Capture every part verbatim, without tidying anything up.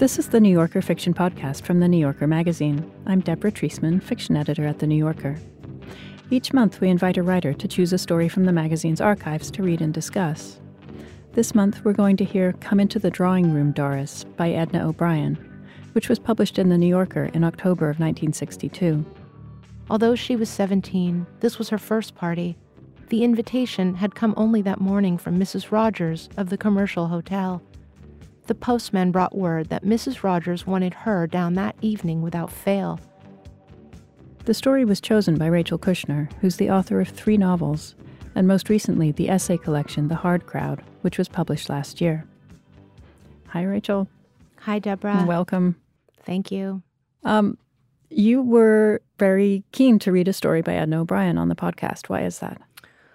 This is the New Yorker Fiction Podcast from The New Yorker magazine. I'm Deborah Treisman, fiction editor at The New Yorker. Each month, we invite a writer to choose a story from the magazine's archives to read and discuss. This month, we're going to hear Come Into the Drawing Room, Doris, by Edna O'Brien, which was published in The New Yorker in October of nineteen sixty-two. Although she was seventeen, this was her first party. The invitation had come only that morning from Missus Rogers of the Commercial Hotel. The postman brought word that Missus Rogers wanted her down that evening without fail. The story was chosen by Rachel Kushner, who's the author of three novels, and most recently the essay collection The Hard Crowd, which was published last year. Hi, Rachel. Hi, Deborah. Welcome. Thank you. Um, you were very keen to read a story by Edna O'Brien on the podcast. Why is that?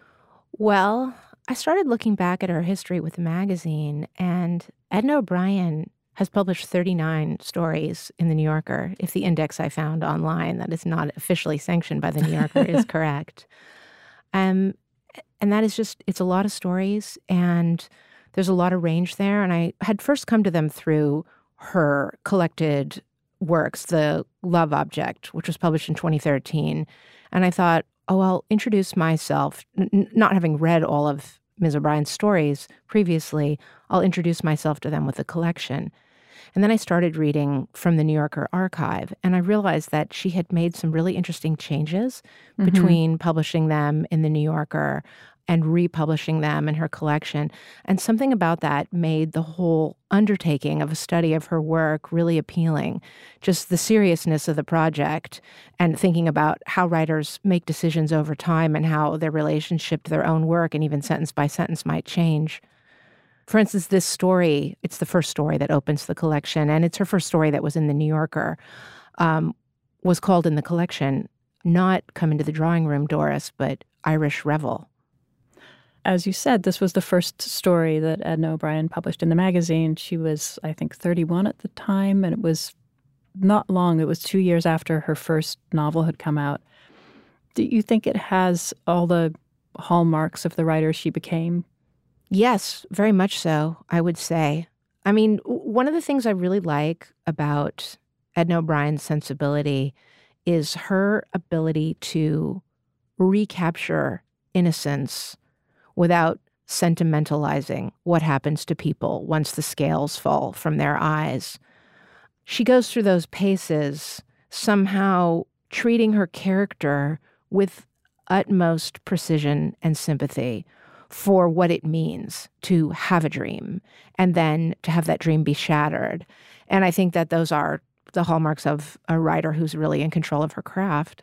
Well, I started looking back at her history with the magazine, and Edna O'Brien has published thirty-nine stories in The New Yorker, if the index I found online that is not officially sanctioned by The New Yorker is correct. Um, and that is just, it's a lot of stories, and there's a lot of range there. And I had first come to them through her collected works, The Love Object, which was published in twenty thirteen. And I thought, oh, I'll introduce myself, n- not having read all of Miz O'Brien's stories previously, I'll introduce myself to them with a collection. And then I started reading from the New Yorker archive, and I realized that she had made some really interesting changes mm-hmm. between publishing them in the New Yorker and republishing them in her collection. And something about that made the whole undertaking of a study of her work really appealing. Just the seriousness of the project and thinking about how writers make decisions over time and how their relationship to their own work and even sentence by sentence might change. For instance, this story, it's the first story that opens the collection, and it's her first story that was in the New Yorker, um, was called in the collection, not Come Into the Drawing Room, Doris, but Irish Revel. As you said, this was the first story that Edna O'Brien published in the magazine. She was, I think, thirty-one at the time, and it was not long. It was two years after her first novel had come out. Do you think it has all the hallmarks of the writer she became? Yes, very much so, I would say. I mean, one of the things I really like about Edna O'Brien's sensibility is her ability to recapture innocence without sentimentalizing what happens to people once the scales fall from their eyes. She goes through those paces, somehow treating her character with utmost precision and sympathy for what it means to have a dream and then to have that dream be shattered. And I think that those are the hallmarks of a writer who's really in control of her craft.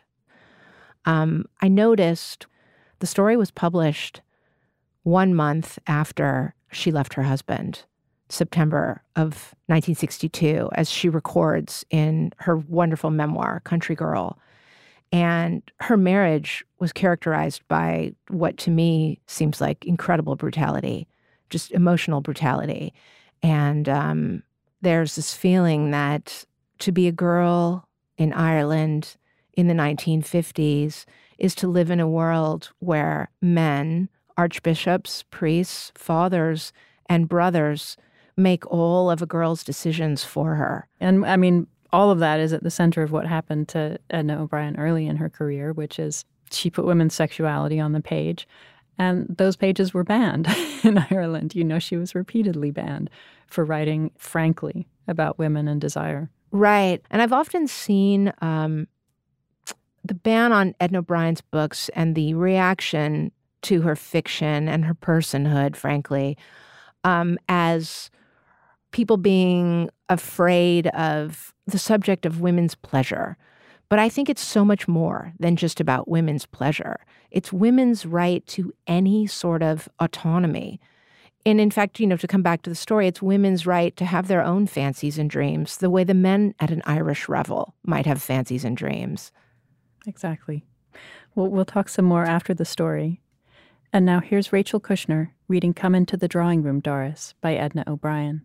Um, I noticed the story was published one month after she left her husband, September of nineteen sixty-two, as she records in her wonderful memoir, Country Girl. And her marriage was characterized by what to me seems like incredible brutality, just emotional brutality. And um, there's this feeling that to be a girl in Ireland in the nineteen fifties is to live in a world where men, archbishops, priests, fathers, and brothers make all of a girl's decisions for her. And I mean, all of that is at the center of what happened to Edna O'Brien early in her career, which is she put women's sexuality on the page, and those pages were banned in Ireland. You know, she was repeatedly banned for writing frankly about women and desire. Right. And I've often seen um, the ban on Edna O'Brien's books and the reaction to her fiction and her personhood, frankly, um, as people being afraid of the subject of women's pleasure. But I think it's so much more than just about women's pleasure. It's women's right to any sort of autonomy. And in fact, you know, to come back to the story, it's women's right to have their own fancies and dreams, the way the men at an Irish revel might have fancies and dreams. Exactly. Well, we'll talk some more after the story. And now here's Rachel Kushner reading Come Into the Drawing Room, Doris, by Edna O'Brien.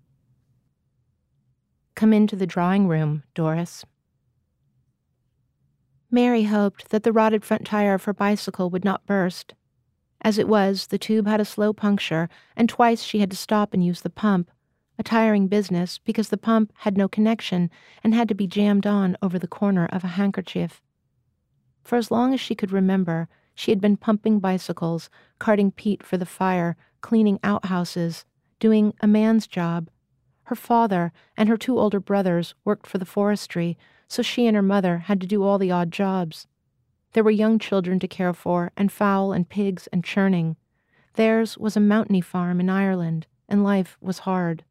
Come into the drawing room, Doris. Mary hoped that the rotted front tire of her bicycle would not burst. As it was, the tube had a slow puncture, and twice she had to stop and use the pump, a tiring business because the pump had no connection and had to be jammed on over the corner of a handkerchief. For as long as she could remember, she had been pumping bicycles, carting peat for the fire, cleaning outhouses, doing a man's job. Her father and her two older brothers worked for the forestry, so she and her mother had to do all the odd jobs. There were young children to care for, and fowl and pigs and churning. Theirs was a mountainy farm in Ireland, and life was hard.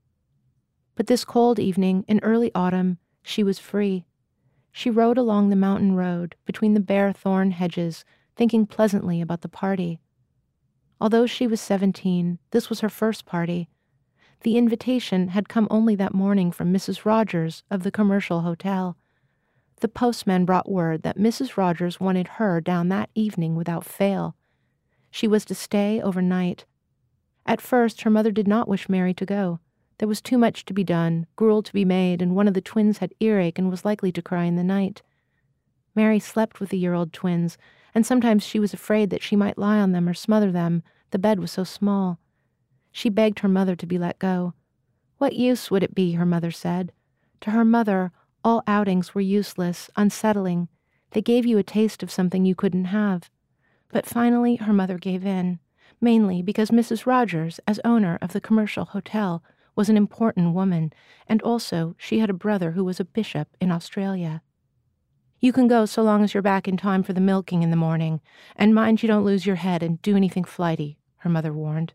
But this cold evening in early autumn, she was free. She rode along the mountain road between the bare thorn hedges, thinking pleasantly about the party. Although she was seventeen, this was her first party. The invitation had come only that morning from Missus Rogers of the Commercial Hotel. The postman brought word that Missus Rogers wanted her down that evening without fail. She was to stay overnight. At first, her mother did not wish Mary to go. There was too much to be done, gruel to be made, and one of the twins had earache and was likely to cry in the night. Mary slept with the year-old twins, and sometimes she was afraid that she might lie on them or smother them. The bed was so small. She begged her mother to be let go. What use would it be, her mother said. To her mother, all outings were useless, unsettling. They gave you a taste of something you couldn't have. But finally her mother gave in, mainly because Missus Rogers, as owner of the Commercial Hotel, was an important woman, and also she had a brother who was a bishop in Australia. You can go so long as you're back in time for the milking in the morning, and mind you don't lose your head and do anything flighty, her mother warned.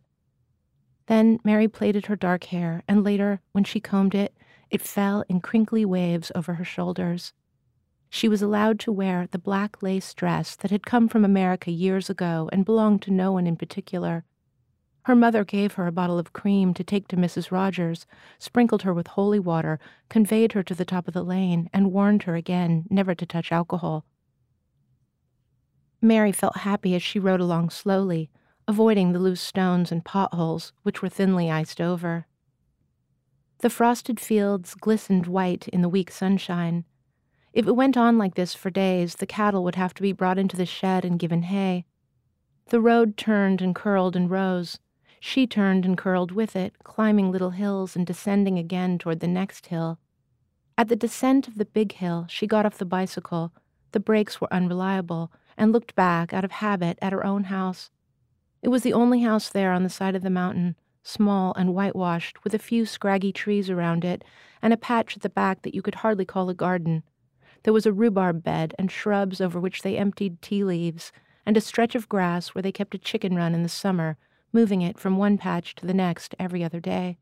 Then Mary plaited her dark hair, and later, when she combed it, it fell in crinkly waves over her shoulders. She was allowed to wear the black lace dress that had come from America years ago and belonged to no one in particular. Her mother gave her a bottle of cream to take to Missus Rogers, sprinkled her with holy water, conveyed her to the top of the lane, and warned her again never to touch alcohol. Mary felt happy as she rode along slowly, avoiding the loose stones and potholes, which were thinly iced over. The frosted fields glistened white in the weak sunshine. If it went on like this for days, the cattle would have to be brought into the shed and given hay. The road turned and curled and rose. She turned and curled with it, climbing little hills and descending again toward the next hill. At the descent of the big hill, she got off the bicycle. The brakes were unreliable, and looked back out of habit at her own house. It was the only house there on the side of the mountain, small and whitewashed, with a few scraggy trees around it, and a patch at the back that you could hardly call a garden. There was a rhubarb bed and shrubs over which they emptied tea leaves, and a stretch of grass where they kept a chicken run in the summer, moving it from one patch to the next every other day.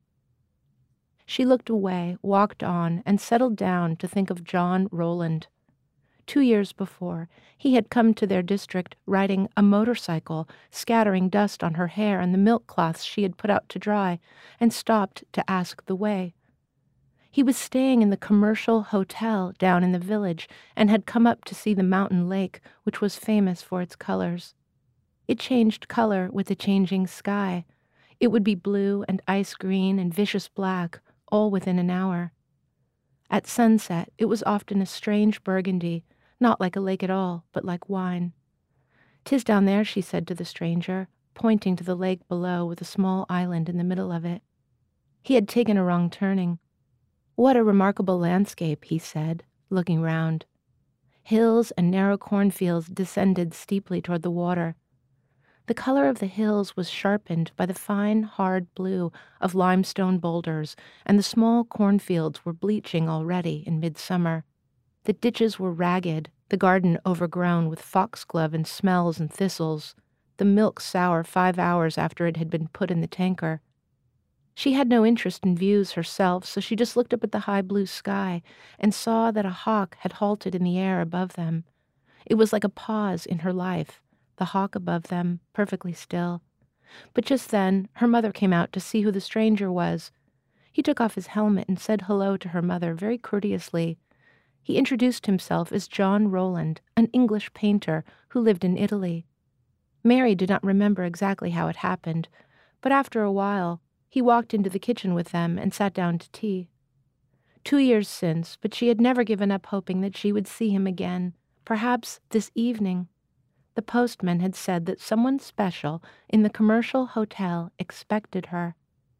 She looked away, walked on, and settled down to think of John Rowland. Two years before, he had come to their district riding a motorcycle, scattering dust on her hair and the milk cloths she had put out to dry, and stopped to ask the way. He was staying in the Commercial Hotel down in the village and had come up to see the mountain lake, which was famous for its colors. It changed color with the changing sky. It would be blue and ice green and vicious black, all within an hour. At sunset, it was often a strange burgundy, not like a lake at all, but like wine. "'Tis down there," she said to the stranger, pointing to the lake below with a small island in the middle of it. He had taken a wrong turning. "What a remarkable landscape," he said, looking round. Hills and narrow cornfields descended steeply toward the water. The color of the hills was sharpened by the fine, hard blue of limestone boulders, and the small cornfields were bleaching already in midsummer. The ditches were ragged, the garden overgrown with foxglove and smells and thistles, the milk sour five hours after it had been put in the tanker. She had no interest in views herself, so she just looked up at the high blue sky and saw that a hawk had halted in the air above them. It was like a pause in her life, the hawk above them, perfectly still. But just then, her mother came out to see who the stranger was. He took off his helmet and said hello to her mother very courteously. He introduced himself as John Rowland, an English painter who lived in Italy. Mary did not remember exactly how it happened, but after a while, he walked into the kitchen with them and sat down to tea. Two years since, but she had never given up hoping that she would see him again, perhaps this evening. The postman had said that someone special in the Commercial Hotel expected her.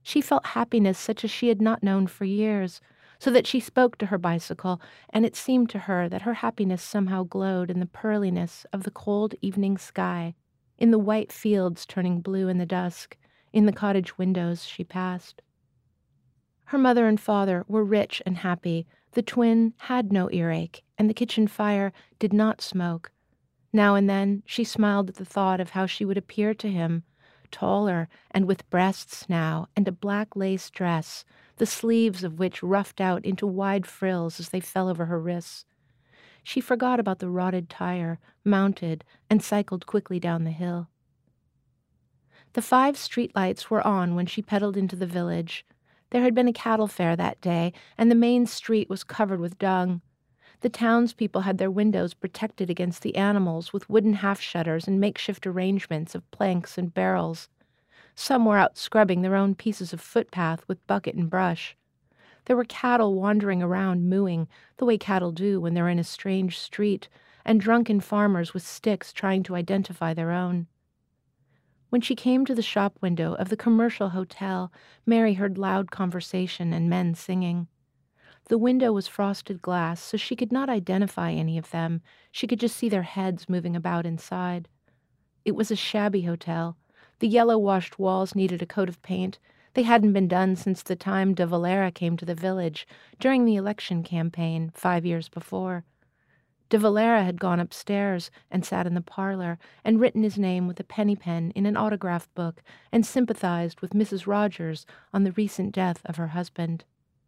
She felt happiness such as she had not known for years, so that she spoke to her bicycle, and it seemed to her that her happiness somehow glowed in the pearliness of the cold evening sky, in the white fields turning blue in the dusk, in the cottage windows she passed. Her mother and father were rich and happy. The twin had no earache, and the kitchen fire did not smoke. Now and then she smiled at the thought of how she would appear to him, taller and with breasts now, and a black lace dress, the sleeves of which roughed out into wide frills as they fell over her wrists. She forgot about the rotted tire, mounted, and cycled quickly down the hill. The five streetlights were on when she pedaled into the village. There had been a cattle fair that day, and the main street was covered with dung. The townspeople had their windows protected against the animals with wooden half-shutters and makeshift arrangements of planks and barrels. Some were out scrubbing their own pieces of footpath with bucket and brush. There were cattle wandering around mooing, the way cattle do when they're in a strange street, and drunken farmers with sticks trying to identify their own. When she came to the shop window of the commercial hotel, Mary heard loud conversation and men singing. The window was frosted glass, so she could not identify any of them. She could just see their heads moving about inside. It was a shabby hotel. The yellow-washed walls needed a coat of paint. They hadn't been done since the time de Valera came to the village, during the election campaign, five years before. De Valera had gone upstairs and sat in the parlor and written his name with a penny pen in an autograph book and sympathized with Missus Rogers on the recent death of her husband.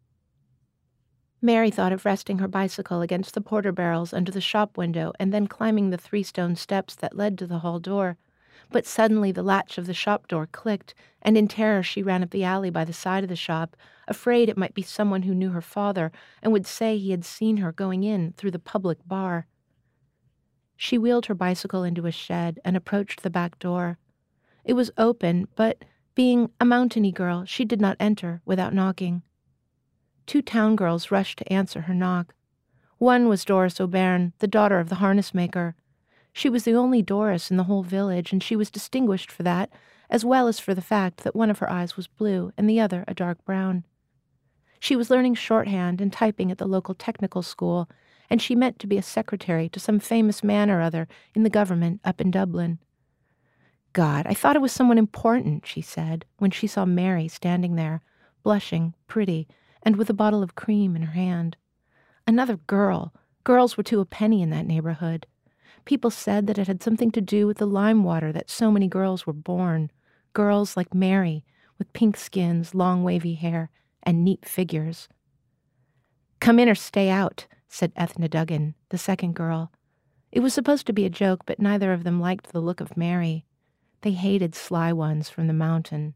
Mary thought of resting her bicycle against the porter barrels under the shop window and then climbing the three stone steps that led to the hall door. But suddenly the latch of the shop door clicked, and in terror she ran up the alley by the side of the shop, afraid it might be someone who knew her father and would say he had seen her going in through the public bar. She wheeled her bicycle into a shed and approached the back door. It was open, but being a mountainy girl, she did not enter without knocking. Two town girls rushed to answer her knock. One was Doris O'Byrne, the daughter of the harness maker. She was the only Doris in the whole village, and she was distinguished for that, as well as for the fact that one of her eyes was blue and the other a dark brown. She was learning shorthand and typing at the local technical school, and she meant to be a secretary to some famous man or other in the government up in Dublin. God, I thought it was someone important, she said, when she saw Mary standing there, blushing, pretty, and with a bottle of cream in her hand. Another girl. Girls were to a penny in that neighborhood. People said that it had something to do with the lime water that so many girls were born. Girls like Mary, with pink skins, long wavy hair, and neat figures. Come in or stay out, said Ethna Duggan, the second girl. It was supposed to be a joke, but neither of them liked the look of Mary. They hated sly ones from the mountain.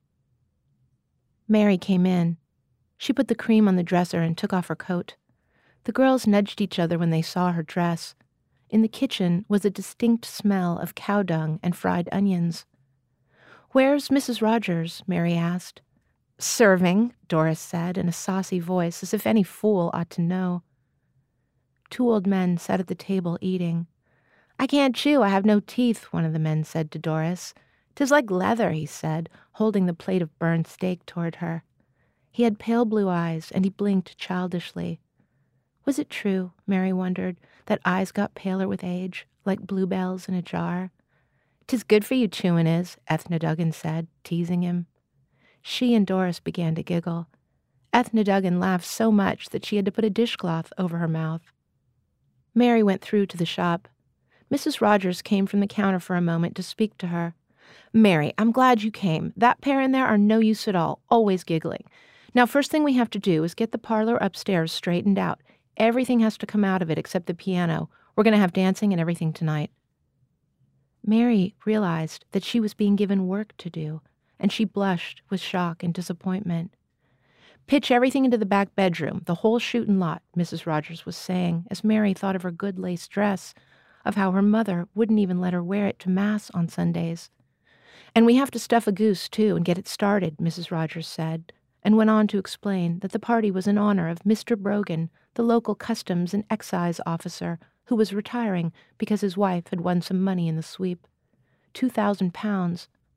Mary came in. She put the cream on the dresser and took off her coat. The girls nudged each other when they saw her dress. In the kitchen was a distinct smell of cow dung and fried onions. "Where's Missus Rogers?" Mary asked. "Serving," Doris said in a saucy voice, as if any fool ought to know. Two old men sat at the table eating. "I can't chew, I have no teeth," one of the men said to Doris. "'Tis like leather," he said, holding the plate of burned steak toward her. He had pale blue eyes, and he blinked childishly. Was it true, Mary wondered, that eyes got paler with age, like bluebells in a jar? "'Tis good for you chewin' is," Ethna Duggan said, teasing him. She and Doris began to giggle. Ethna Duggan laughed so much that she had to put a dishcloth over her mouth. Mary went through to the shop. Missus Rogers came from the counter for a moment to speak to her. "Mary, I'm glad you came. That pair in there are no use at all, always giggling. Now, first thing we have to do is get the parlor upstairs straightened out. Everything has to come out of it except the piano. We're going to have dancing and everything tonight." Mary realized that she was being given work to do, and she blushed with shock and disappointment. "Pitch everything into the back bedroom, the whole shootin' lot," Missus Rogers was saying, as Mary thought of her good lace dress, of how her mother wouldn't even let her wear it to Mass on Sundays. "And we have to stuff a goose, too, and get it started," Missus Rogers said, and went on to explain that the party was in honor of Mister Brogan, the local customs and excise officer, who was retiring because his wife had won some money in the sweep. Two thousand pounds.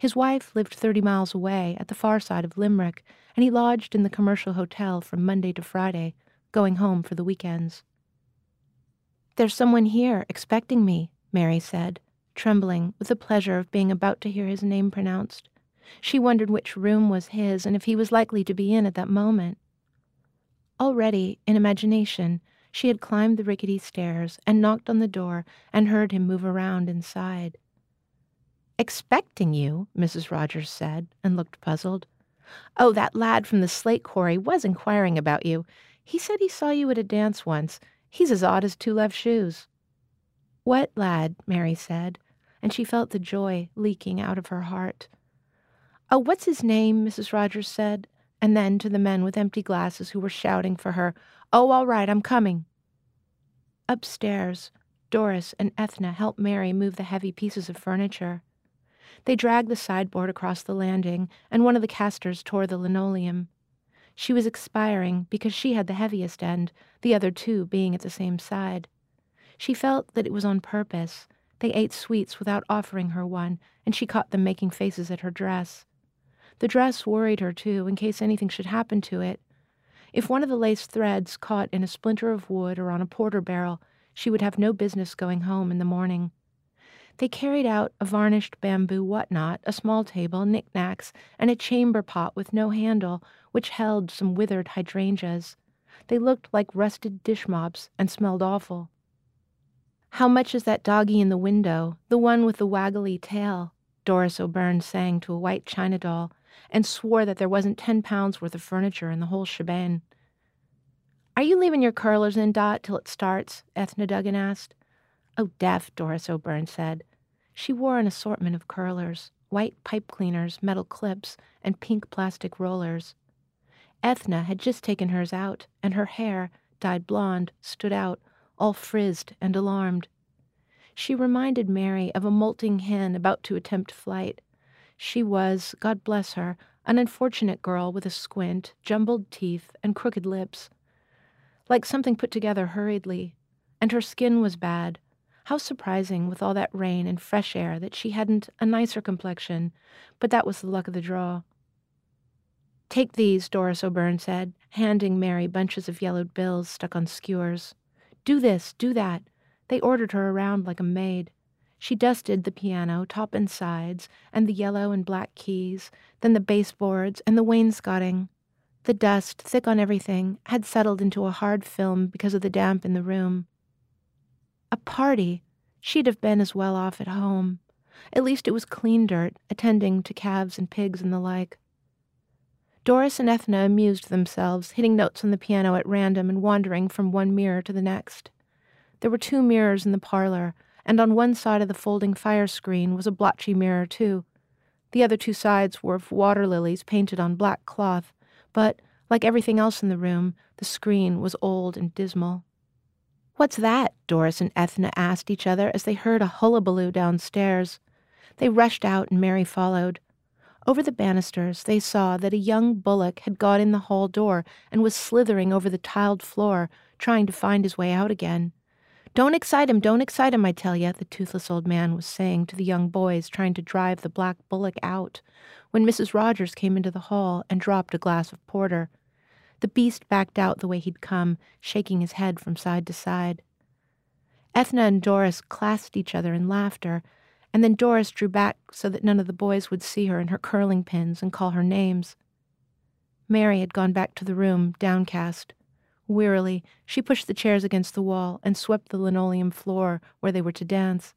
His wife lived thirty miles away at the far side of Limerick, and he lodged in the commercial hotel from Monday to Friday, going home for the weekends. "There's someone here expecting me," Mary said, trembling with the pleasure of being about to hear his name pronounced. She wondered which room was his and if he was likely to be in at that moment. Already, in imagination, she had climbed the rickety stairs and knocked on the door and heard him move around inside. "Expecting you," Missus Rogers said, and looked puzzled. "Oh, that lad from the slate quarry was inquiring about you. He said he saw you at a dance once. He's as odd as two left shoes." "What lad?" Mary said, and she felt the joy leaking out of her heart. "Oh, what's his name?" Missus Rogers said, and then to the men with empty glasses who were shouting for her, "Oh, all right, I'm coming." Upstairs, Doris and Ethna helped Mary move the heavy pieces of furniture. They dragged the sideboard across the landing, and one of the casters tore the linoleum. She was expiring because she had the heaviest end, the other two being at the same side. She felt that it was on purpose. They ate sweets without offering her one, and she caught them making faces at her dress. The dress worried her, too, in case anything should happen to it. If one of the lace threads caught in a splinter of wood or on a porter barrel, she would have no business going home in the morning. They carried out a varnished bamboo whatnot, a small table, knickknacks, and a chamber pot with no handle, which held some withered hydrangeas. They looked like rusted dish mops and smelled awful. "How much is that doggie in the window, the one with the waggly tail?" Doris O'Byrne sang to a white china doll, and swore that there wasn't ten pounds worth of furniture in the whole shebang. "Are you leaving your curlers in, Dot, till it starts?" Ethna Duggan asked. "Oh, deaf," Doris O'Byrne said. She wore an assortment of curlers, white pipe cleaners, metal clips, and pink plastic rollers. Ethna had just taken hers out, and her hair, dyed blonde, stood out, all frizzed and alarmed. She reminded Mary of a molting hen about to attempt flight. She was, God bless her, an unfortunate girl with a squint, jumbled teeth, and crooked lips. Like something put together hurriedly. And her skin was bad. How surprising, with all that rain and fresh air, that she hadn't a nicer complexion, but that was the luck of the draw. "Take these," Doris O'Byrne said, handing Mary bunches of yellowed bills stuck on skewers. "Do this, do that." They ordered her around like a maid. She dusted the piano, top and sides, and the yellow and black keys, then the baseboards and the wainscoting. The dust, thick on everything, had settled into a hard film because of the damp in the room. A party. She'd have been as well off at home. At least it was clean dirt, attending to calves and pigs and the like. Doris and Ethna amused themselves, hitting notes on the piano at random and wandering from one mirror to the next. There were two mirrors in the parlor, and on one side of the folding fire screen was a blotchy mirror, too. The other two sides were of water lilies painted on black cloth, but, like everything else in the room, the screen was old and dismal. "What's that?" Doris and Ethna asked each other as they heard a hullabaloo downstairs. They rushed out and Mary followed. Over the banisters they saw that a young bullock had got in the hall door and was slithering over the tiled floor, trying to find his way out again. "Don't excite him, don't excite him, I tell ya," the toothless old man was saying to the young boys trying to drive the black bullock out, when Missus Rogers came into the hall and dropped a glass of porter. The beast backed out the way he'd come, shaking his head from side to side. Ethna and Doris clasped each other in laughter, and then Doris drew back so that none of the boys would see her in her curling pins and call her names. Mary had gone back to the room, downcast. Wearily, she pushed the chairs against the wall and swept the linoleum floor where they were to dance.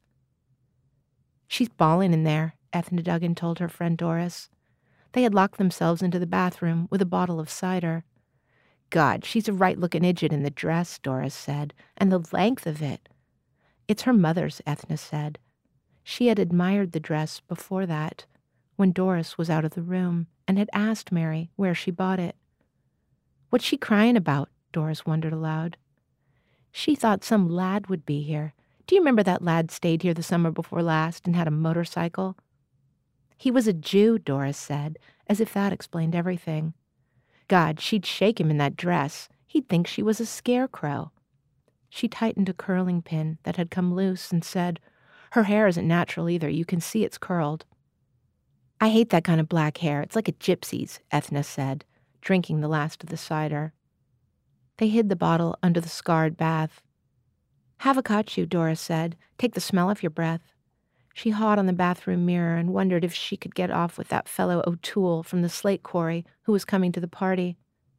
"She's bawling in there," Ethna Duggan told her friend Doris. They had locked themselves into the bathroom with a bottle of cider. "God, she's a right-looking idjit in the dress," Doris said, "and the length of it." "It's her mother's," Ethna said. She had admired the dress before that, when Doris was out of the room, and had asked Mary where she bought it. "What's she crying about?" Doris wondered aloud. "She thought some lad would be here. Do you remember that lad stayed here the summer before last and had a motorcycle?" "He was a Jew," Doris said, as if that explained everything. God, she'd shake him in that dress. He'd think she was a scarecrow. She tightened a curling pin that had come loose and said, "Her hair isn't natural either. You can see it's curled." I hate that kind of black hair. It's like a gypsy's, Ethna said, drinking the last of the cider. They hid the bottle under the scarred bath. Have a kachu, Doris said. Take the smell off your breath. She hawed on the bathroom mirror and wondered if she could get off with that fellow O'Toole from the slate quarry who was coming to the party.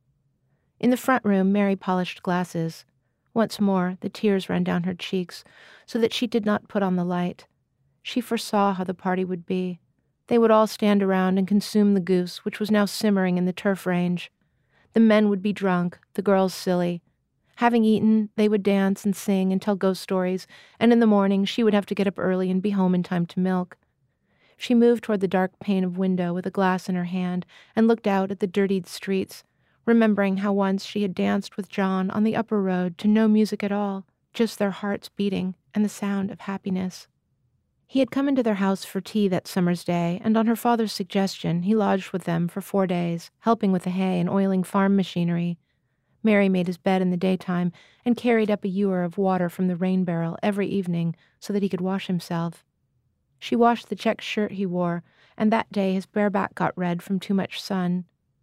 In the front room, Mary polished glasses. Once more, the tears ran down her cheeks, so that she did not put on the light. She foresaw how the party would be. They would all stand around and consume the goose, which was now simmering in the turf range. The men would be drunk, the girls silly. Having eaten, they would dance and sing and tell ghost stories, and in the morning she would have to get up early and be home in time to milk. She moved toward the dark pane of window with a glass in her hand and looked out at the dirtied streets, remembering how once she had danced with John on the upper road to no music at all, just their hearts beating and the sound of happiness. He had come into their house for tea that summer's day, and on her father's suggestion, he lodged with them for four days, helping with the hay and oiling farm machinery. Mary made his bed in the daytime and carried up a ewer of water from the rain barrel every evening so that he could wash himself. She washed the check shirt he wore, and that day his bare back got red from too much sun.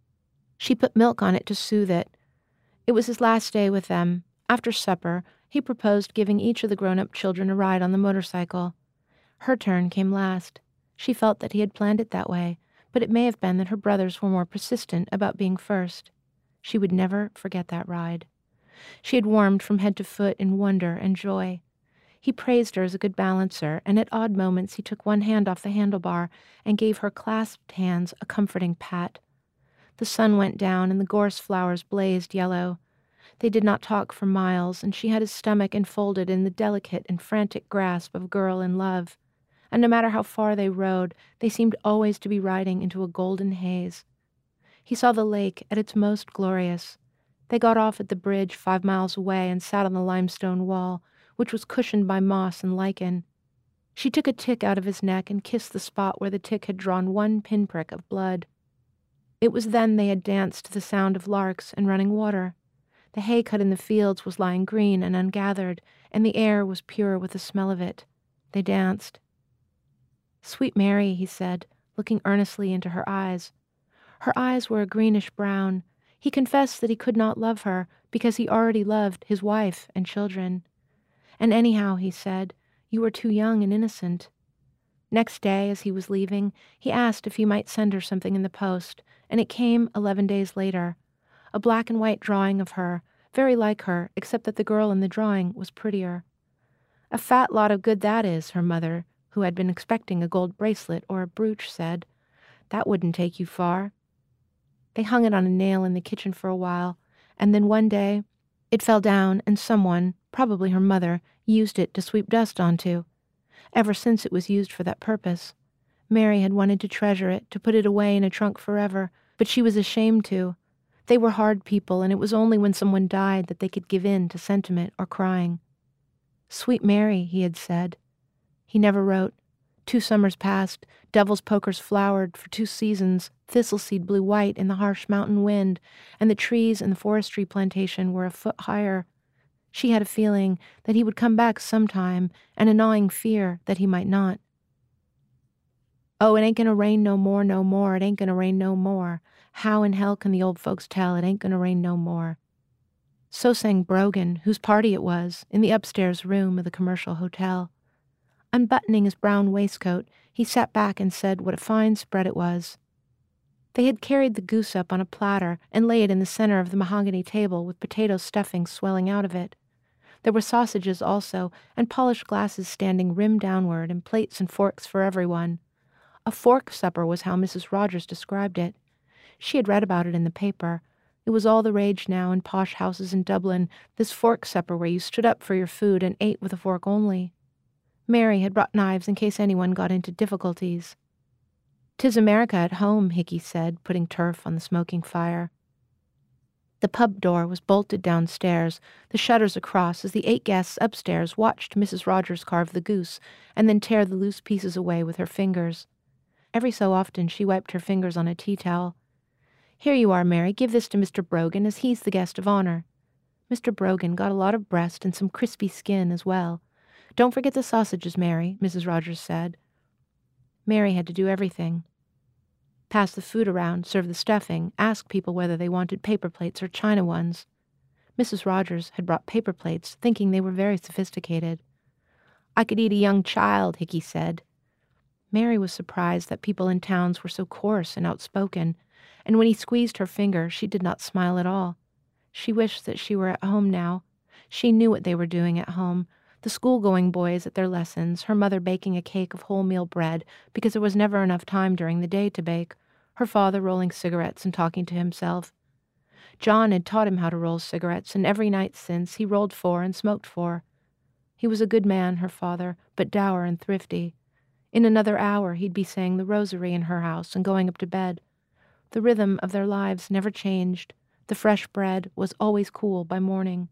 She put milk on it to soothe it. It was his last day with them. After supper, he proposed giving each of the grown-up children a ride on the motorcycle. Her turn came last. She felt that he had planned it that way, but it may have been that her brothers were more persistent about being first. She would never forget that ride. She had warmed from head to foot in wonder and joy. He praised her as a good balancer, and at odd moments he took one hand off the handlebar and gave her clasped hands a comforting pat. The sun went down and the gorse flowers blazed yellow. They did not talk for miles, and she had his stomach enfolded in the delicate and frantic grasp of a girl in love. And no matter how far they rode, they seemed always to be riding into a golden haze. He saw the lake at its most glorious. They got off at the bridge five miles away and sat on the limestone wall, which was cushioned by moss and lichen. She took a tick out of his neck and kissed the spot where the tick had drawn one pinprick of blood. It was then they had danced to the sound of larks and running water. The hay cut in the fields was lying green and ungathered, and the air was pure with the smell of it. They danced. "Sweet Mary," he said, looking earnestly into her eyes. Her eyes were a greenish-brown. He confessed that he could not love her because he already loved his wife and children. And anyhow, he said, you were too young and innocent. Next day, as he was leaving, he asked if he might send her something in the post, and it came eleven days later. A black and white drawing of her, very like her, except that the girl in the drawing was prettier. A fat lot of good that is, her mother, who had been expecting a gold bracelet or a brooch, said. That wouldn't take you far. They hung it on a nail in the kitchen for a while, and then one day it fell down and someone, probably her mother, used it to sweep dust onto. Ever since it was used for that purpose. Mary had wanted to treasure it, to put it away in a trunk forever, but she was ashamed to. They were hard people, and it was only when someone died that they could give in to sentiment or crying. Sweet Mary, he had said. He never wrote. Two summers passed, devil's pokers flowered for two seasons, thistleseed blew white in the harsh mountain wind, and the trees in the forestry plantation were a foot higher. She had a feeling that he would come back sometime, and a gnawing fear that he might not. Oh, it ain't gonna rain no more, no more, it ain't gonna rain no more. How in hell can the old folks tell it ain't gonna rain no more? So sang Brogan, whose party it was, in the upstairs room of the commercial hotel. Unbuttoning his brown waistcoat, he sat back and said what a fine spread it was. They had carried the goose up on a platter and laid it in the center of the mahogany table with potato stuffing swelling out of it. There were sausages also, and polished glasses standing rim downward, and plates and forks for everyone. A fork supper was how Missus Rogers described it. She had read about it in the paper. It was all the rage now in posh houses in Dublin, this fork supper where you stood up for your food and ate with a fork only. Mary had brought knives in case anyone got into difficulties. "'Tis America at home," Hickey said, putting turf on the smoking fire. The pub door was bolted downstairs, the shutters across, as the eight guests upstairs watched Missus Rogers carve the goose and then tear the loose pieces away with her fingers. Every so often she wiped her fingers on a tea towel. "Here you are, Mary. Give this to Mister Brogan, as he's the guest of honor." Mister Brogan got a lot of breast and some crispy skin as well. "Don't forget the sausages, Mary," Missus Rogers said. Mary had to do everything. pass the food around, serve the stuffing, ask people whether they wanted paper plates or china ones. Missus Rogers had brought paper plates, thinking they were very sophisticated. "I could eat a young child," Hickey said. Mary was surprised that people in towns were so coarse and outspoken, and when he squeezed her finger, she did not smile at all. She wished that she were at home now. She knew what they were doing at home. The school-going boys at their lessons, her mother baking a cake of wholemeal bread because there was never enough time during the day to bake, her father rolling cigarettes and talking to himself. John had taught him how to roll cigarettes, and every night since he rolled four and smoked four. He was a good man, her father, but dour and thrifty. In another hour he'd be saying the rosary in her house and going up to bed. The rhythm of their lives never changed. The fresh bread was always cool by morning.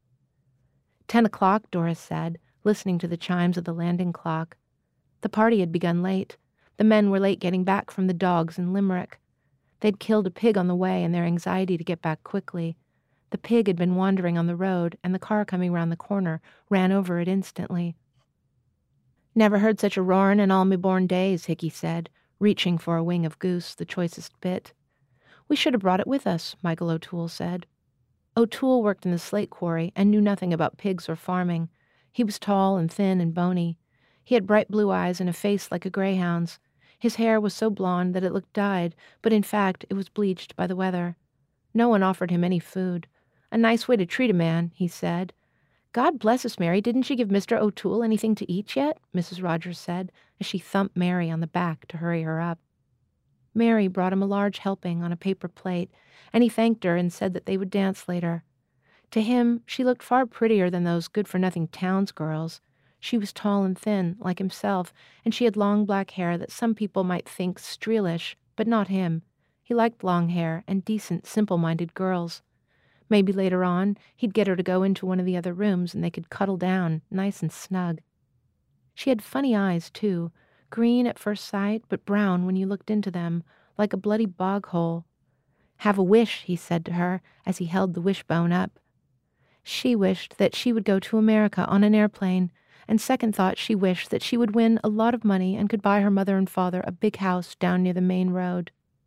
Ten o'clock, Doris said, listening to the chimes of the landing clock. The party had begun late. The men were late getting back from the dogs in Limerick. They'd killed a pig on the way in their anxiety to get back quickly. The pig had been wandering on the road, and the car coming round the corner ran over it instantly. "Never heard such a roarin' in all me born days," Hickey said, reaching for a wing of goose, the choicest bit. "We should have brought it with us," Michael O'Toole said. O'Toole worked in the slate quarry and knew nothing about pigs or farming. He was tall and thin and bony. He had bright blue eyes and a face like a greyhound's. His hair was so blonde that it looked dyed, but in fact it was bleached by the weather. No one offered him any food. "A nice way to treat a man," he said. "God bless us, Mary, didn't you give Mister O'Toole anything to eat yet?" Missus Rogers said, as she thumped Mary on the back to hurry her up. Mary brought him a large helping on a paper plate, and he thanked her and said that they would dance later. To him, she looked far prettier than those good-for-nothing towns girls. She was tall and thin, like himself, and she had long black hair that some people might think streelish, but not him. He liked long hair and decent, simple-minded girls. Maybe later on, he'd get her to go into one of the other rooms and they could cuddle down, nice and snug. She had funny eyes, too, green at first sight, but brown when you looked into them, like a bloody bog hole. "Have a wish," he said to her, as he held the wishbone up. She wished that she would go to America on an airplane, and second thought she wished that she would win a lot of money and could buy her mother and father a big house down near the main road.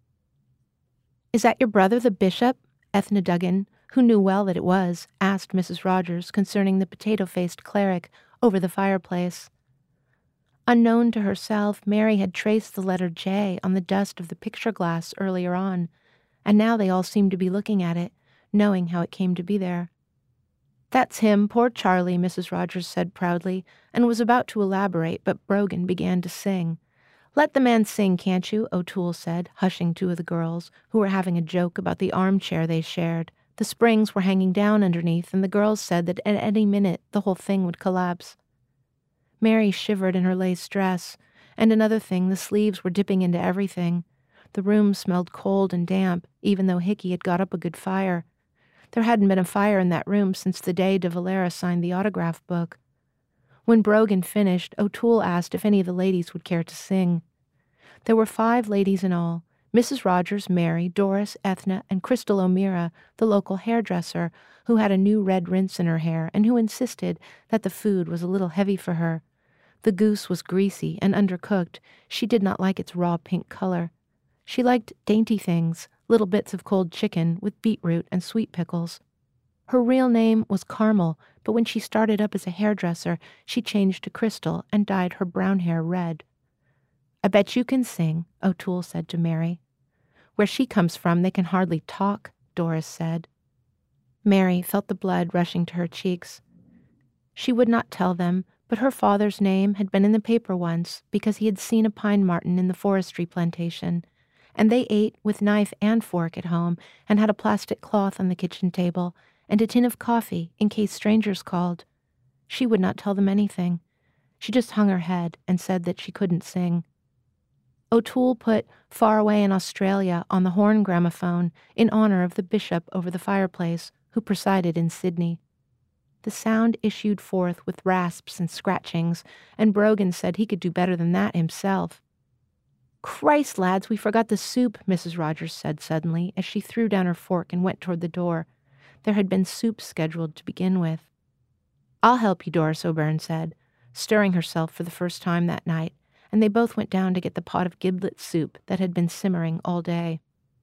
"Is that your brother, the bishop?" Ethna Duggan, who knew well that it was, asked Missus Rogers concerning the potato-faced cleric over the fireplace. Unknown to herself, Mary had traced the letter J on the dust of the picture glass earlier on, and now they all seemed to be looking at it, knowing how it came to be there. "That's him, poor Charlie," Missus Rogers said proudly, and was about to elaborate, but Brogan began to sing. "Let the man sing, can't you?" O'Toole said, hushing two of the girls, who were having a joke about the armchair they shared. The springs were hanging down underneath, and the girls said that at any minute the whole thing would collapse. Mary shivered in her lace dress, and another thing, the sleeves were dipping into everything. The room smelled cold and damp, even though Hickey had got up a good fire. There hadn't been a fire in that room since the day de Valera signed the autograph book. When Brogan finished, O'Toole asked if any of the ladies would care to sing. There were five ladies in all: Missus Rogers, Mary, Doris, Ethna, and Crystal O'Meara, the local hairdresser, who had a new red rinse in her hair and who insisted that the food was a little heavy for her. The goose was greasy and undercooked. She did not like its raw pink color. She liked dainty things, little bits of cold chicken with beetroot and sweet pickles. Her real name was Carmel, but when she started up as a hairdresser, she changed to Crystal and dyed her brown hair red. "I bet you can sing," O'Toole said to Mary. "Where she comes from, they can hardly talk," Doris said. Mary felt the blood rushing to her cheeks. She would not tell them, but her father's name had been in the paper once because he had seen a pine marten in the forestry plantation, and they ate with knife and fork at home and had a plastic cloth on the kitchen table and a tin of coffee in case strangers called. She would not tell them anything. She just hung her head and said that she couldn't sing. O'Toole put Far Away in Australia on the horn gramophone in honor of the bishop over the fireplace who presided in Sydney. The sound issued forth with rasps and scratchings, and Brogan said he could do better than that himself. "Christ, lads, we forgot the soup," Missus Rogers said suddenly as she threw down her fork and went toward the door. There had been soup scheduled to begin with. "I'll help you," Doris O'Byrne said, stirring herself for the first time that night, and they both went down to get the pot of giblet soup that had been simmering all day.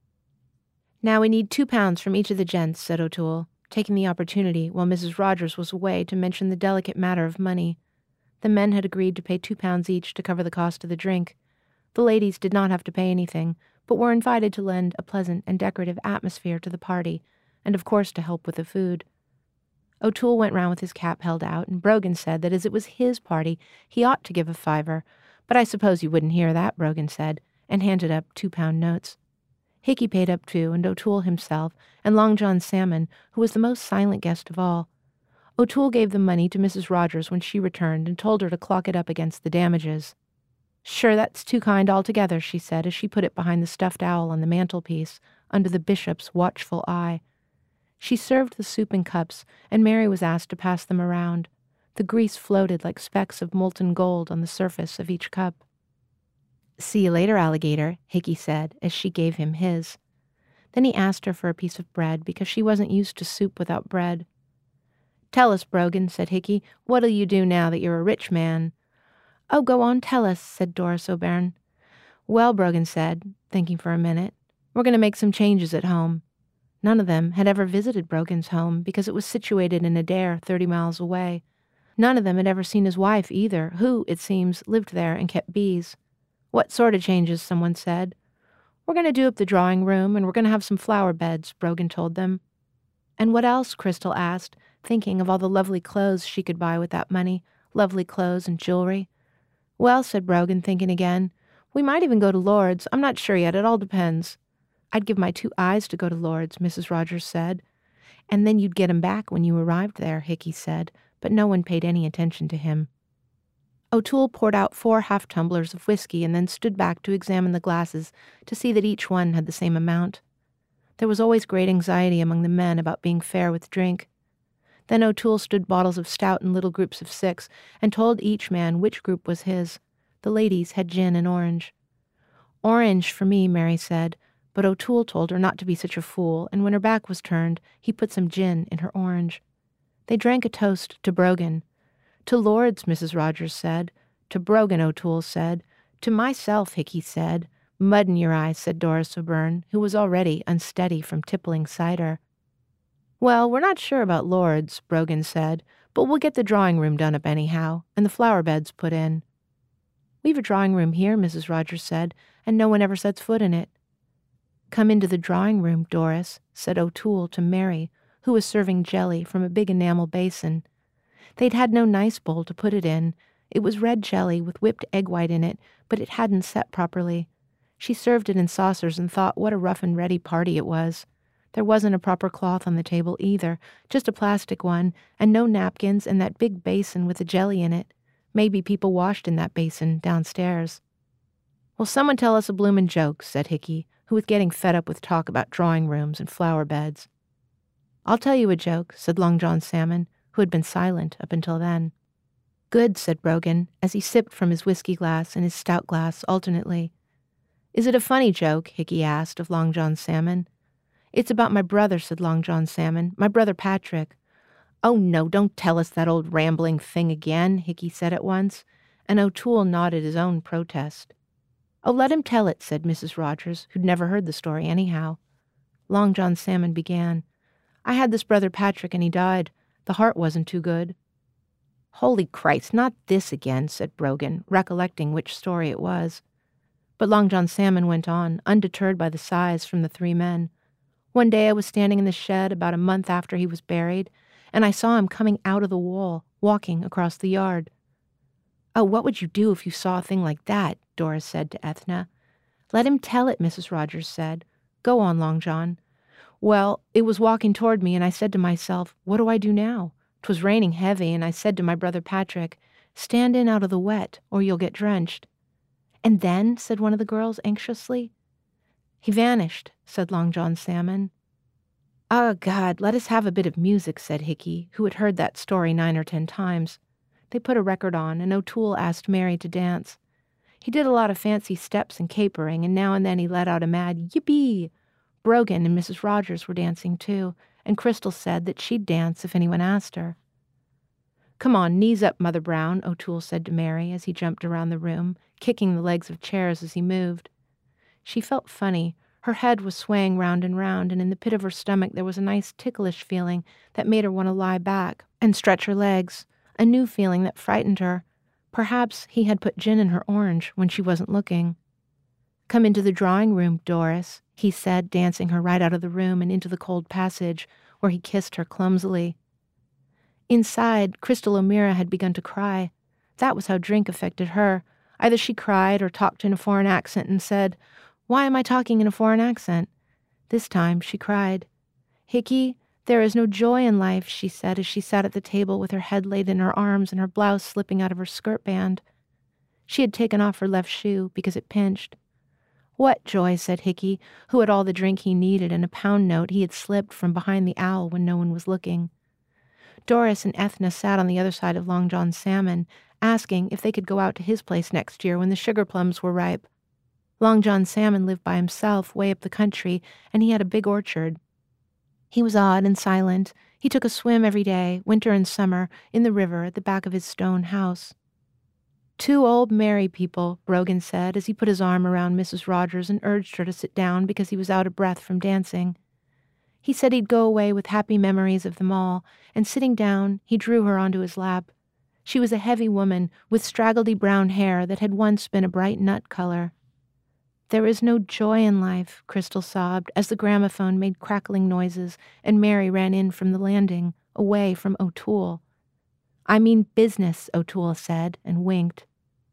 "Now we need two pounds from each of the gents," said O'Toole, taking the opportunity while Missus Rogers was away to mention the delicate matter of money. The men had agreed to pay two pounds each to cover the cost of the drink. The ladies did not have to pay anything, but were invited to lend a pleasant and decorative atmosphere to the party, and of course to help with the food. O'Toole went round with his cap held out, and Brogan said that as it was his party, he ought to give a fiver, but I suppose you wouldn't hear that, Brogan said, and handed up two-pound notes. Hickey paid up too, and O'Toole himself, and Long John Salmon, who was the most silent guest of all. O'Toole gave the money to Missus Rogers when she returned and told her to clock it up against the damages. "Sure, that's too kind altogether," she said as she put it behind the stuffed owl on the mantelpiece, under the bishop's watchful eye. She served the soup in cups, and Mary was asked to pass them around. The grease floated like specks of molten gold on the surface of each cup. "See you later, alligator," Hickey said as she gave him his. Then he asked her for a piece of bread because she wasn't used to soup without bread. "Tell us, Brogan," said Hickey, "what'll you do now that you're a rich man?" "Oh, go on, tell us," said Doris O'Byrne. "Well," Brogan said, thinking for a minute, "we're going to make some changes at home." None of them had ever visited Brogan's home because it was situated in Adair, thirty miles away. None of them had ever seen his wife either, who, it seems, lived there and kept bees. "What sort of changes?" someone said. "We're going to do up the drawing room, and we're going to have some flower beds," Brogan told them. "And what else?" Crystal asked, thinking of all the lovely clothes she could buy with that money, lovely clothes and jewelry. "Well," said Brogan, thinking again, "we might even go to Lord's. I'm not sure yet. It all depends." "I'd give my two eyes to go to Lord's," Missus Rogers said. "And then you'd get 'em back when you arrived there," Hickey said, but no one paid any attention to him. O'Toole poured out four half-tumblers of whiskey and then stood back to examine the glasses to see that each one had the same amount. There was always great anxiety among the men about being fair with drink. Then O'Toole stood bottles of stout in little groups of six and told each man which group was his. The ladies had gin and orange. "Orange for me," Mary said, but O'Toole told her not to be such a fool, and when her back was turned, he put some gin in her orange. They drank a toast to Brogan. "To Lord's," Missus Rogers said. "To Brogan," O'Toole said. "To myself," Hickey said. "Mud in your eyes," said Doris O'Byrne, who was already unsteady from tippling cider. "Well, we're not sure about Lord's," Brogan said, "but we'll get the drawing room done up anyhow, and the flower beds put in." "We've a drawing room here," Missus Rogers said, "and no one ever sets foot in it." "Come into the drawing room, Doris," said O'Toole to Mary, who was serving jelly from a big enamel basin. They'd had no nice bowl to put it in. It was red jelly with whipped egg white in it, but it hadn't set properly. She served it in saucers and thought what a rough and ready party it was. There wasn't a proper cloth on the table either, just a plastic one, and no napkins and that big basin with the jelly in it. Maybe people washed in that basin downstairs. "Will someone tell us a bloomin' joke?" said Hickey, who was getting fed up with talk about drawing rooms and flower beds. "I'll tell you a joke," said Long John Salmon, who had been silent up until then. "Good," said Brogan, as he sipped from his whiskey glass and his stout glass alternately. "Is it a funny joke?" Hickey asked of Long John Salmon. "It's about my brother," said Long John Salmon, "my brother Patrick." "Oh, no, don't tell us that old rambling thing again," Hickey said at once, and O'Toole nodded his own protest. "Oh, let him tell it," said Missus Rogers, who'd never heard the story anyhow. Long John Salmon began. "I had this brother Patrick, and he died. The heart wasn't too good." "Holy Christ, not this again," said Brogan, recollecting which story it was. But Long John Salmon went on, undeterred by the sighs from the three men. "One day I was standing in the shed about a month after he was buried, and I saw him coming out of the wall, walking across the yard." "Oh, what would you do if you saw a thing like that?" Doris said to Ethna. "Let him tell it," Missus Rogers said. "Go on, Long John." "Well, it was walking toward me, and I said to myself, what do I do now? 'Twas raining heavy, and I said to my brother Patrick, stand in out of the wet, or you'll get drenched." "And then?" said one of the girls anxiously. "He vanished," said Long John Salmon. "Ah, God, let us have a bit of music," said Hickey, who had heard that story nine or ten times. They put a record on, and O'Toole asked Mary to dance. He did a lot of fancy steps and capering, and now and then he let out a mad yippee. Brogan and Missus Rogers were dancing too, and Crystal said that she'd dance if anyone asked her. "Come on, knees up, Mother Brown," O'Toole said to Mary as he jumped around the room, kicking the legs of chairs as he moved. She felt funny. Her head was swaying round and round, and in the pit of her stomach there was a nice ticklish feeling that made her want to lie back and stretch her legs, a new feeling that frightened her. Perhaps he had put gin in her orange when she wasn't looking. "Come into the drawing room, Doris," he said, dancing her right out of the room and into the cold passage, where he kissed her clumsily. Inside, Crystal O'Meara had begun to cry. That was how drink affected her. Either she cried or talked in a foreign accent and said, "Why am I talking in a foreign accent?" This time she cried. "Hickey, there is no joy in life," she said as she sat at the table with her head laid in her arms and her blouse slipping out of her skirt band. She had taken off her left shoe because it pinched. "What joy?" said Hickey, who had all the drink he needed and a pound note he had slipped from behind the owl when no one was looking. Doris and Ethna sat on the other side of Long John Salmon, asking if they could go out to his place next year when the sugar plums were ripe. Long John Salmon lived by himself way up the country, and he had a big orchard. He was odd and silent. He took a swim every day, winter and summer, in the river at the back of his stone house. "Two old merry people," Brogan said as he put his arm around Missus Rogers and urged her to sit down because he was out of breath from dancing. He said he'd go away with happy memories of them all, and sitting down, he drew her onto his lap. She was a heavy woman with straggledy brown hair that had once been a bright nut color. "There is no joy in life," Crystal sobbed as the gramophone made crackling noises and Mary ran in from the landing, away from O'Toole. "I mean business," O'Toole said, and winked.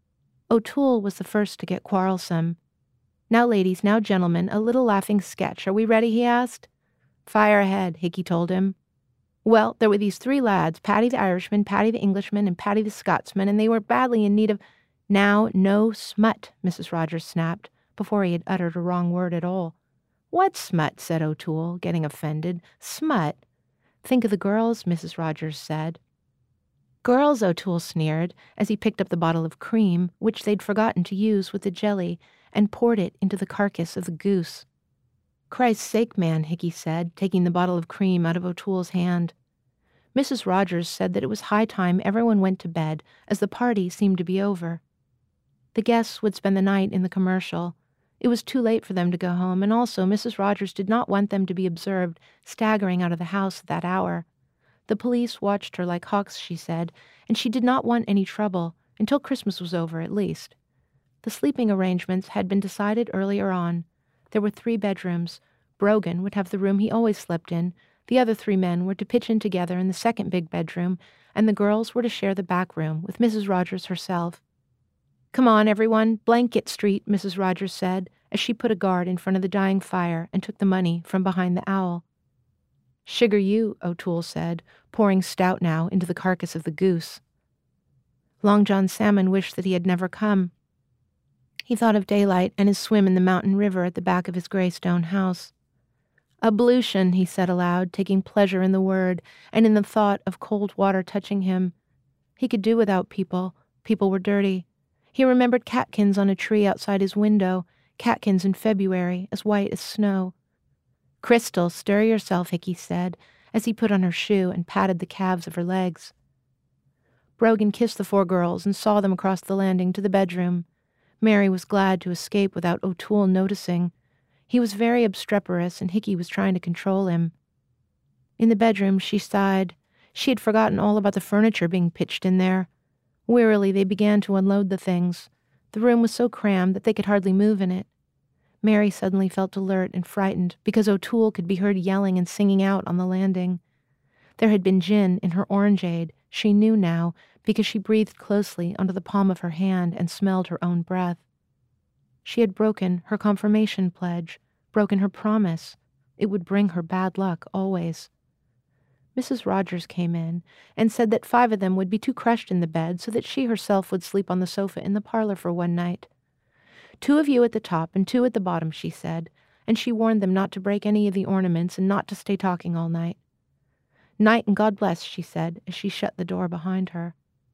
O'Toole was the first to get quarrelsome. "Now, ladies, now, gentlemen, a little laughing sketch. Are we ready?" he asked. "Fire ahead," Hickey told him. "Well, there were these three lads, Paddy the Irishman, Paddy the Englishman, and Paddy the Scotsman, and they were badly in need of—" "Now, no smut," Missus Rogers snapped, before he had uttered a wrong word at all. "What smut?" said O'Toole, getting offended. "Smut? Think of the girls," Missus Rogers said. "Girls," O'Toole sneered, as he picked up the bottle of cream, which they'd forgotten to use with the jelly, and poured it into the carcass of the goose. "Christ's sake, man," Hickey said, taking the bottle of cream out of O'Toole's hand. Missus Rogers said that it was high time everyone went to bed, as the party seemed to be over. The guests would spend the night in the commercial. It was too late for them to go home, and also Missus Rogers did not want them to be observed staggering out of the house at that hour. The police watched her like hawks, she said, and she did not want any trouble, until Christmas was over at least. The sleeping arrangements had been decided earlier on. There were three bedrooms. Brogan would have the room he always slept in. The other three men were to pitch in together in the second big bedroom, and the girls were to share the back room with Missus Rogers herself. "Come on, everyone, Blanket Street," Missus Rogers said, as she put a guard in front of the dying fire and took the money from behind the owl. "Sugar you," O'Toole said, pouring stout now into the carcass of the goose. Long John Salmon wished that he had never come. He thought of daylight and his swim in the mountain river at the back of his gray stone house. "Ablution," he said aloud, taking pleasure in the word and in the thought of cold water touching him. He could do without people. People were dirty. He remembered catkins on a tree outside his window, catkins in February, as white as snow. "Crystal, stir yourself," Hickey said, as he put on her shoe and patted the calves of her legs. Brogan kissed the four girls and saw them across the landing to the bedroom. Mary was glad to escape without O'Toole noticing. He was very obstreperous, and Hickey was trying to control him. In the bedroom, she sighed. She had forgotten all about the furniture being pitched in there. Wearily, they began to unload the things. The room was so crammed that they could hardly move in it. Mary suddenly felt alert and frightened because O'Toole could be heard yelling and singing out on the landing. There had been gin in her orangeade, she knew now, because she breathed closely onto the palm of her hand and smelled her own breath. She had broken her confirmation pledge, broken her promise. It would bring her bad luck always. Missus Rogers came in and said that five of them would be too crushed in the bed so that she herself would sleep on the sofa in the parlor for one night. "Two of you at the top and two at the bottom," she said, and she warned them not to break any of the ornaments and not to stay talking all night. "Night and God bless," she said, as she shut the door behind her.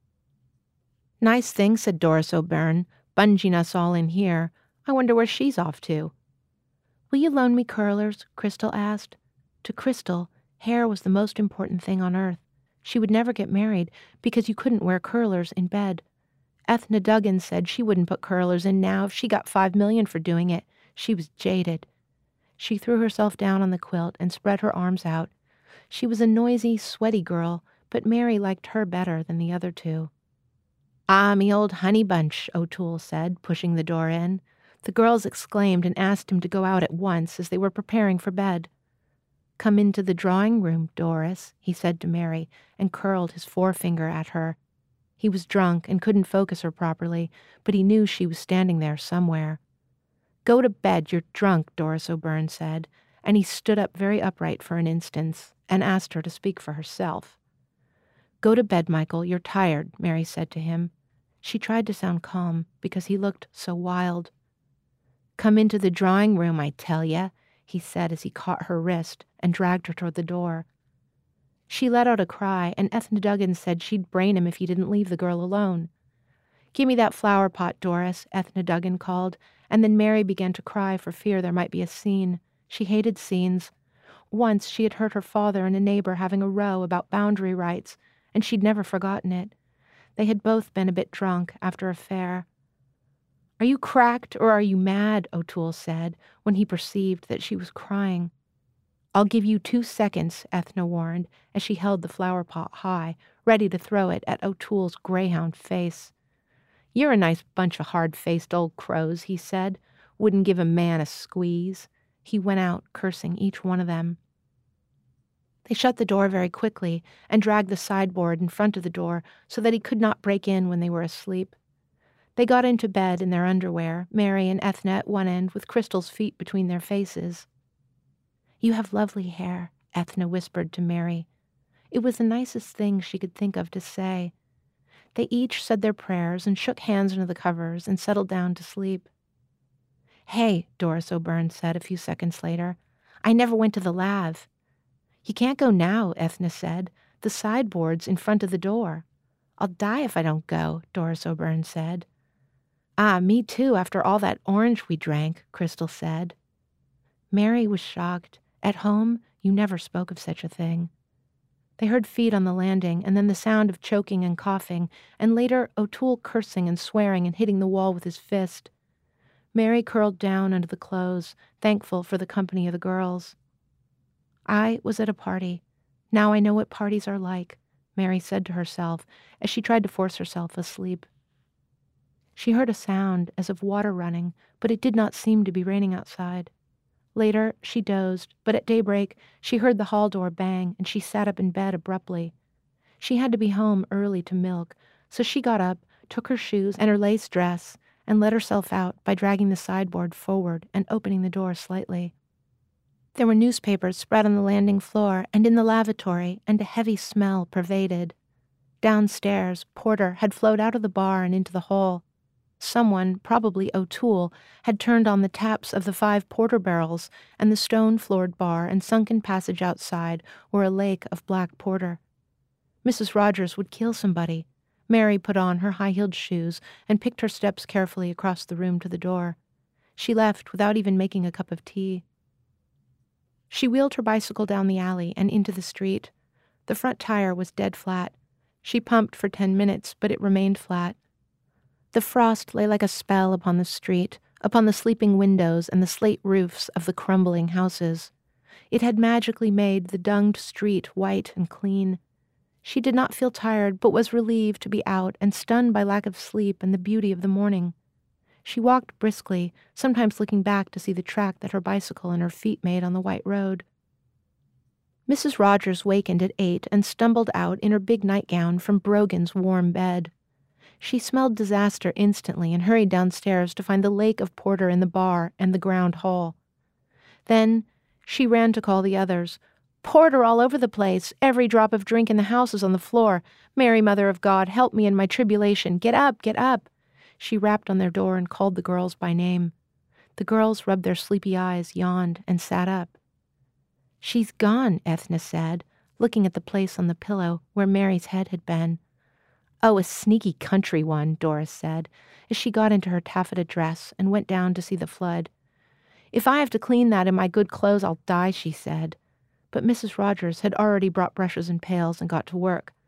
"Nice thing," said Doris O'Byrne, bunging us all in here. "I wonder where she's off to." "Will you loan me curlers?" Crystal asked. To Crystal, hair was the most important thing on earth. She would never get married because you couldn't wear curlers in bed. Ethna Duggan said she wouldn't put curlers in now if she got five million for doing it. She was jaded. She threw herself down on the quilt and spread her arms out. She was a noisy, sweaty girl, but Mary liked her better than the other two. "Ah, me old honey bunch," O'Toole said, pushing the door in. The girls exclaimed and asked him to go out at once as they were preparing for bed. "Come into the drawing room, Doris," he said to Mary, and curled his forefinger at her. He was drunk and couldn't focus her properly, but he knew she was standing there somewhere. "Go to bed, you're drunk," Doris O'Byrne said, and he stood up very upright for an instant and asked her to speak for herself. "Go to bed, Michael, you're tired," Mary said to him. She tried to sound calm because he looked so wild. "Come into the drawing room, I tell ya," he said as he caught her wrist and dragged her toward the door. She let out a cry, and Ethna Duggan said she'd brain him if he didn't leave the girl alone. "Give me that flower pot, Doris," Ethna Duggan called, and then Mary began to cry for fear there might be a scene. She hated scenes. Once she had heard her father and a neighbor having a row about boundary rights, and she'd never forgotten it. They had both been a bit drunk after a fair. "Are you cracked or are you mad?" O'Toole said, when he perceived that she was crying. "I'll give you two seconds," Ethna warned, as she held the flower pot high, ready to throw it at O'Toole's greyhound face. "You're a nice bunch of hard-faced old crows," he said. "Wouldn't give a man a squeeze." He went out, cursing each one of them. They shut the door very quickly and dragged the sideboard in front of the door so that he could not break in when they were asleep. They got into bed in their underwear, Mary and Ethna at one end with Crystal's feet between their faces. "You have lovely hair," Ethna whispered to Mary. It was the nicest thing she could think of to say. They each said their prayers and shook hands under the covers and settled down to sleep. "Hey," Doris O'Byrne said a few seconds later, "I never went to the lav." "You can't go now," Ethna said. "The sideboard's in front of the door." "I'll die if I don't go," Doris O'Byrne said. "Ah, me too, after all that orange we drank," Crystal said. Mary was shocked. At home, you never spoke of such a thing. They heard feet on the landing, and then the sound of choking and coughing, and later O'Toole cursing and swearing and hitting the wall with his fist. Mary curled down under the clothes, thankful for the company of the girls. "I was at a party. Now I know what parties are like," Mary said to herself as she tried to force herself asleep. She heard a sound as of water running, but it did not seem to be raining outside. Later, she dozed, but at daybreak, she heard the hall door bang, and she sat up in bed abruptly. She had to be home early to milk, so she got up, took her shoes and her lace dress, and let herself out by dragging the sideboard forward and opening the door slightly. There were newspapers spread on the landing floor and in the lavatory, and a heavy smell pervaded. Downstairs, Porter had flowed out of the bar and into the hall. Someone, probably O'Toole, had turned on the taps of the five porter barrels, and the stone-floored bar and sunken passage outside were a lake of black porter. Missus Rogers would kill somebody. Mary put on her high-heeled shoes and picked her steps carefully across the room to the door. She left without even making a cup of tea. She wheeled her bicycle down the alley and into the street. The front tire was dead flat. She pumped for ten minutes, but it remained flat. The frost lay like a spell upon the street, upon the sleeping windows and the slate roofs of the crumbling houses. It had magically made the dunged street white and clean. She did not feel tired, but was relieved to be out and stunned by lack of sleep and the beauty of the morning. She walked briskly, sometimes looking back to see the track that her bicycle and her feet made on the white road. Missus Rogers wakened at eight and stumbled out in her big nightgown from Brogan's warm bed. She smelled disaster instantly and hurried downstairs to find the lake of porter in the bar and the ground hall. Then she ran to call the others. "Porter all over the place. Every drop of drink in the house is on the floor. Mary, Mother of God, help me in my tribulation. Get up, get up." She rapped on their door and called the girls by name. The girls rubbed their sleepy eyes, yawned, and sat up. "She's gone," Ethna said, looking at the place on the pillow where Mary's head had been. "Oh, a sneaky country one," Doris said, as she got into her taffeta dress and went down to see the flood. "If I have to clean that in my good clothes, I'll die," she said. But Missus Rogers had already brought brushes and pails and got to work.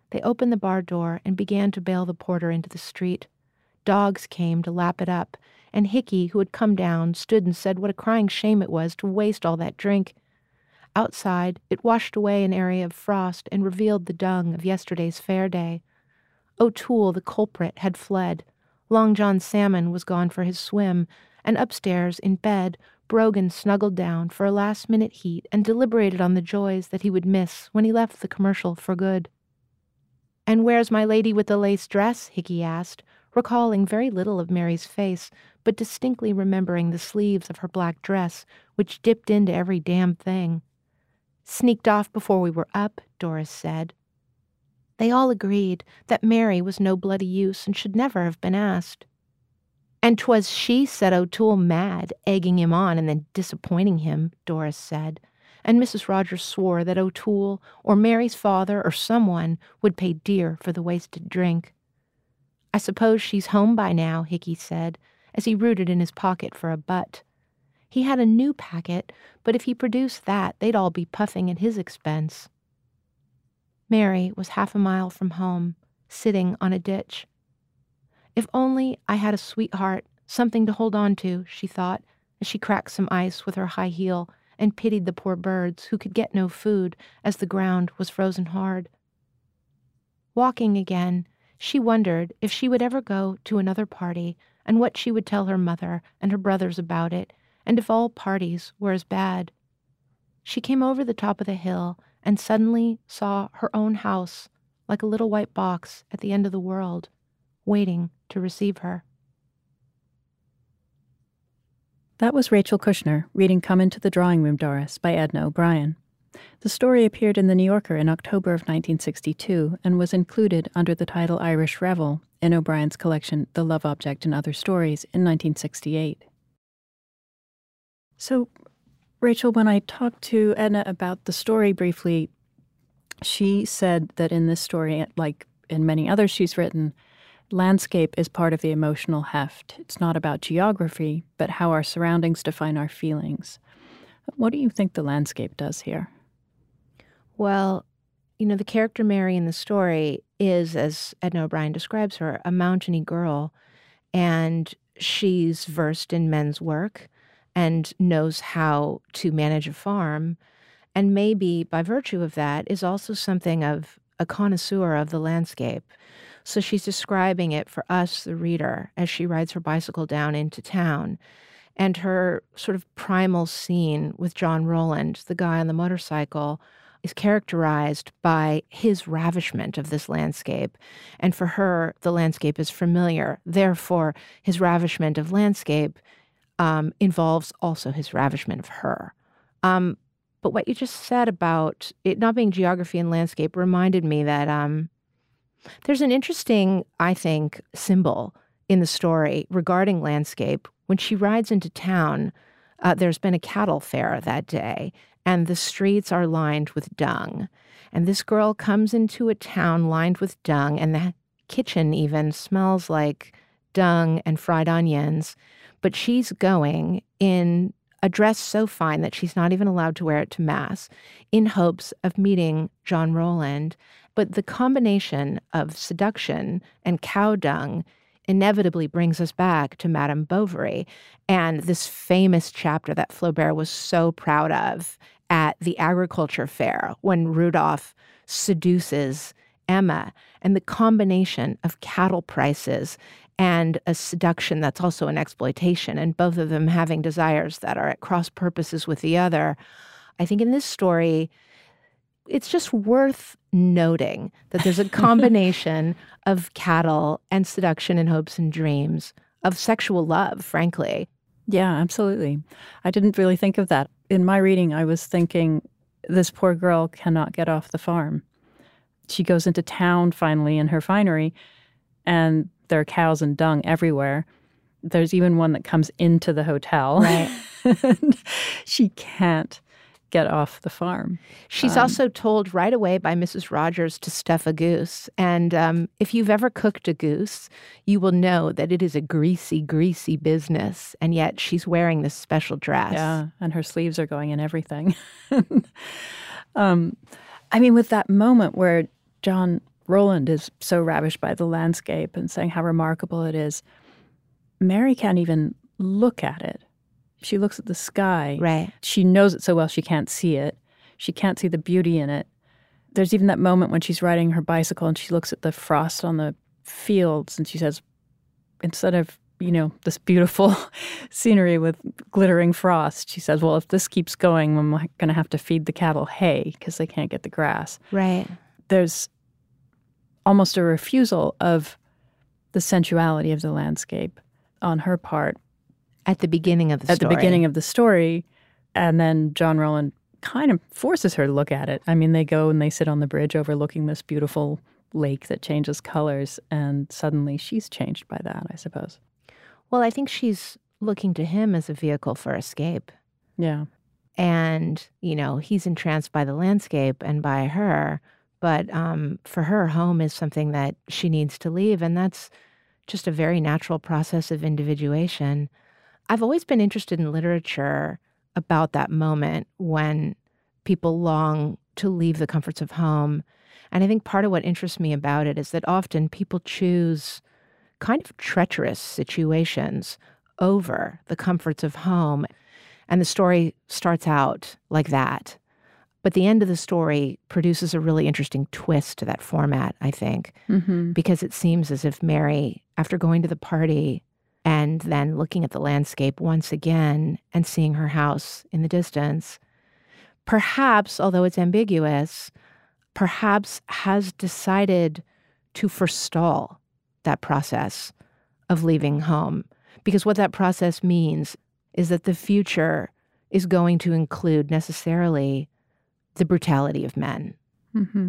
They opened the bar door and began to bail the porter into the street. Dogs came to lap it up, and Hickey, who had come down, stood and said what a crying shame it was to waste all that drink. Outside, it washed away an area of frost and revealed the dung of yesterday's fair day. O'Toole, the culprit, had fled. Long John Salmon was gone for his swim, and upstairs, in bed, Brogan snuggled down for a last-minute heat and deliberated on the joys that he would miss when he left the commercial for good. "And where's my lady with the lace dress?" Hickey asked, recalling very little of Mary's face, but distinctly remembering the sleeves of her black dress, which dipped into every damn thing. "Sneaked off before we were up," Doris said. They all agreed that Mary was no bloody use and should never have been asked. "And 'twas she set O'Toole mad, egging him on and then disappointing him," Doris said, and Missus Rogers swore that O'Toole or Mary's father or someone would pay dear for the wasted drink. "I suppose she's home by now," Hickey said, as he rooted in his pocket for a butt. He had a new packet, but if he produced that, they'd all be puffing at his expense. Mary was half a mile from home, sitting on a ditch. "If only I had a sweetheart, something to hold on to," she thought, as she cracked some ice with her high heel and pitied the poor birds who could get no food as the ground was frozen hard. Walking again, she wondered if she would ever go to another party and what she would tell her mother and her brothers about it, and if all parties were as bad. She came over the top of the hill and suddenly saw her own house, like a little white box at the end of the world, waiting to receive her. That was Rachel Kushner reading Come Into the Drawing Room, Doris by Edna O'Brien. The story appeared in The New Yorker in October of nineteen sixty-two and was included under the title Irish Revel in O'Brien's collection The Love Object and Other Stories in nineteen sixty-eight. So, Rachel, when I talked to Edna about the story briefly, she said that in this story, like in many others she's written, landscape is part of the emotional heft. It's not about geography, but how our surroundings define our feelings. What do you think the landscape does here? Well, you know, the character Mary in the story is, as Edna O'Brien describes her, a mountainy girl, and she's versed in men's work and knows how to manage a farm, and maybe by virtue of that is also something of a connoisseur of the landscape. So she's describing it for us, the reader, as she rides her bicycle down into town. And her sort of primal scene with John Rowland, the guy on the motorcycle, is characterized by his ravishment of this landscape. And for her, the landscape is familiar. Therefore, his ravishment of landscape um, involves also his ravishment of her. Um, but what you just said about it not being geography and landscape reminded me that um, there's an interesting, I think, symbol in the story regarding landscape. When she rides into town, uh, there's been a cattle fair that day, and the streets are lined with dung. And this girl comes into a town lined with dung, and the kitchen even smells like dung and fried onions. But she's going in a dress so fine that she's not even allowed to wear it to Mass, in hopes of meeting John Rowland. But the combination of seduction and cow dung inevitably brings us back to Madame Bovary and this famous chapter that Flaubert was so proud of at the agriculture fair when Rudolph seduces Emma, and the combination of cattle prices and a seduction that's also an exploitation, and both of them having desires that are at cross purposes with the other. I think in this story, it's just worth noting that there's a combination of cattle and seduction and hopes and dreams, of sexual love, frankly. Yeah, absolutely. I didn't really think of that. In my reading, I was thinking this poor girl cannot get off the farm. She goes into town finally in her finery, and there are cows and dung everywhere. There's even one that comes into the hotel. Right. She can't get off the farm. She's um, also told right away by Missus Rogers to stuff a goose. And um, if you've ever cooked a goose, you will know that it is a greasy, greasy business. And yet she's wearing this special dress. Yeah, and her sleeves are going in everything. um, I mean, with that moment where John Roland is so ravished by the landscape and saying how remarkable it is. Mary can't even look at it. She looks at the sky. Right. She knows it so well she can't see it. She can't see the beauty in it. There's even that moment when she's riding her bicycle and she looks at the frost on the fields and she says, instead of, you know, this beautiful scenery with glittering frost, she says, well, if this keeps going, I'm going to have to feed the cattle hay because they can't get the grass. Right. There's almost a refusal of the sensuality of the landscape on her part. At the beginning of the At story. At the beginning of the story. And then John Roland kind of forces her to look at it. I mean, they go and they sit on the bridge overlooking this beautiful lake that changes colors, and suddenly she's changed by that, I suppose. Well, I think she's looking to him as a vehicle for escape. Yeah. And, you know, he's entranced by the landscape and by her, but um, for her, home is something that she needs to leave, and that's just a very natural process of individuation. I've always been interested in literature about that moment when people long to leave the comforts of home. And I think part of what interests me about it is that often people choose kind of treacherous situations over the comforts of home. And the story starts out like that. But the end of the story produces a really interesting twist to that format, I think, mm-hmm. because it seems as if Mary, after going to the party and then looking at the landscape once again and seeing her house in the distance, perhaps, although it's ambiguous, perhaps has decided to forestall that process of leaving home. Because what that process means is that the future is going to include necessarily the brutality of men. Mm-hmm.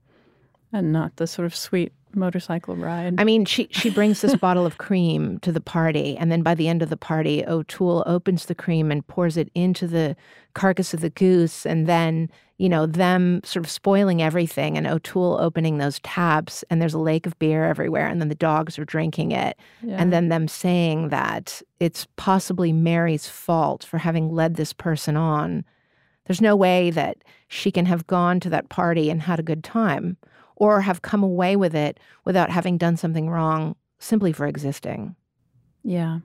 And not the sort of sweet motorcycle ride. I mean, she she brings this bottle of cream to the party, and then by the end of the party, O'Toole opens the cream and pours it into the carcass of the goose, and then, you know, them sort of spoiling everything, and O'Toole opening those taps, and there's a lake of beer everywhere, and then the dogs are drinking it, Yeah. and then them saying that it's possibly Mary's fault for having led this person on. There's no way that she can have gone to that party and had a good time, or have come away with it without having done something wrong simply for existing. Yeah.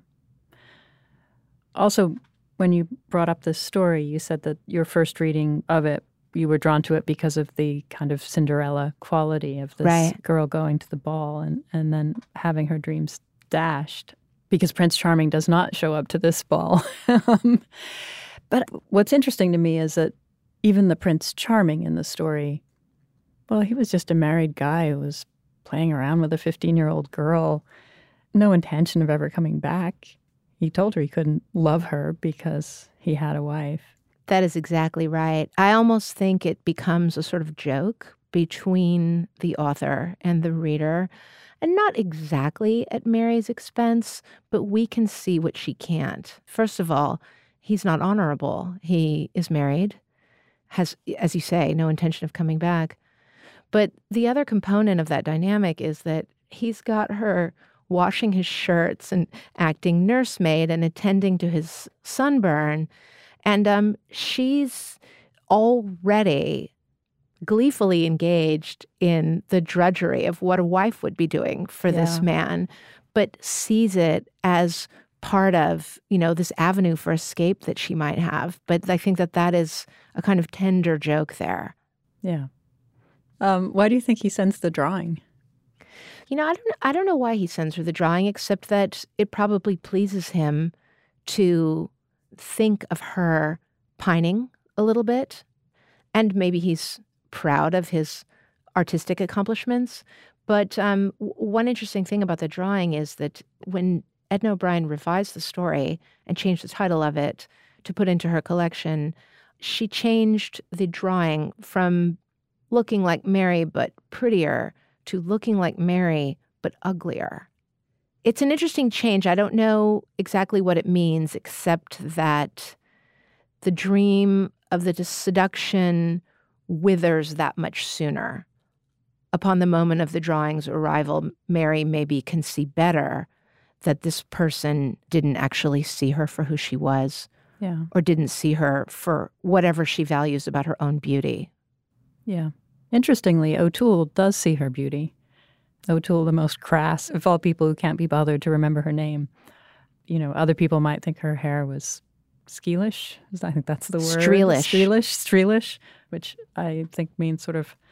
Also, when you brought up this story, you said that your first reading of it, you were drawn to it because of the kind of Cinderella quality of this right. girl going to the ball and, and then having her dreams dashed, because Prince Charming does not show up to this ball. um, but what's interesting to me is that even the Prince Charming in the story, well, he was just a married guy who was playing around with a fifteen-year-old girl, no intention of ever coming back. He told her he couldn't love her because he had a wife. That is exactly right. I almost think it becomes a sort of joke between the author and the reader, and not exactly at Mary's expense, but we can see what she can't. First of all, he's not honorable. He is married, has, as you say, no intention of coming back. But the other component of that dynamic is that he's got her washing his shirts and acting nursemaid and attending to his sunburn. And um, she's already gleefully engaged in the drudgery of what a wife would be doing for Yeah. this man, but sees it as part of, you know, this avenue for escape that she might have. But I think that that is a kind of tender joke there. Yeah. Um, why do you think he sends the drawing? You know, I don't I don't know why he sends her the drawing, except that it probably pleases him to think of her pining a little bit. And maybe he's proud of his artistic accomplishments. But um, w- one interesting thing about the drawing is that when Edna O'Brien revised the story and changed the title of it to put into her collection, she changed the drawing from looking like Mary but prettier to looking like Mary but uglier. It's an interesting change. I don't know exactly what it means, except that the dream of the seduction withers that much sooner. Upon the moment of the drawing's arrival, Mary maybe can see better that this person didn't actually see her for who she was, Yeah. or didn't see her for whatever she values about her own beauty. Yeah. Interestingly, O'Toole does see her beauty. O'Toole, the most crass of all people who can't be bothered to remember her name. You know, other people might think her hair was skeelish. I think that's the word. Streelish. Streelish. Streelish, which I think means sort of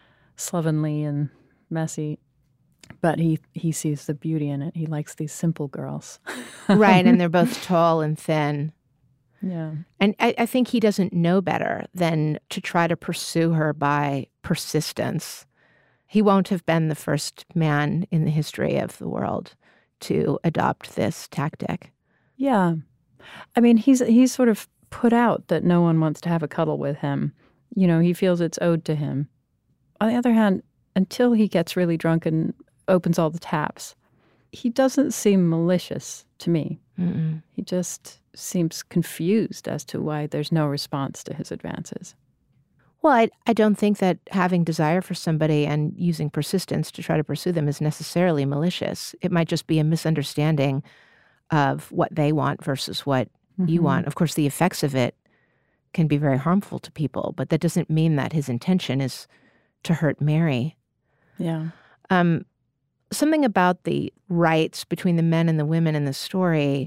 slovenly and messy. But he, he sees the beauty in it. He likes these simple girls. Right, and they're both tall and thin. Yeah. And I, I think he doesn't know better than to try to pursue her by persistence. He won't have been the first man in the history of the world to adopt this tactic. Yeah. I mean, he's he's sort of put out that no one wants to have a cuddle with him. You know, he feels it's owed to him. On the other hand, until he gets really drunk and opens all the taps, he doesn't seem malicious to me. Mm-mm. He just seems confused as to why there's no response to his advances. Well, I, I don't think that having desire for somebody and using persistence to try to pursue them is necessarily malicious. It might just be a misunderstanding of what they want versus what mm-hmm. you want. Of course, the effects of it can be very harmful to people, but that doesn't mean that his intention is to hurt Mary. Yeah. Um, something about the rights between the men and the women in the story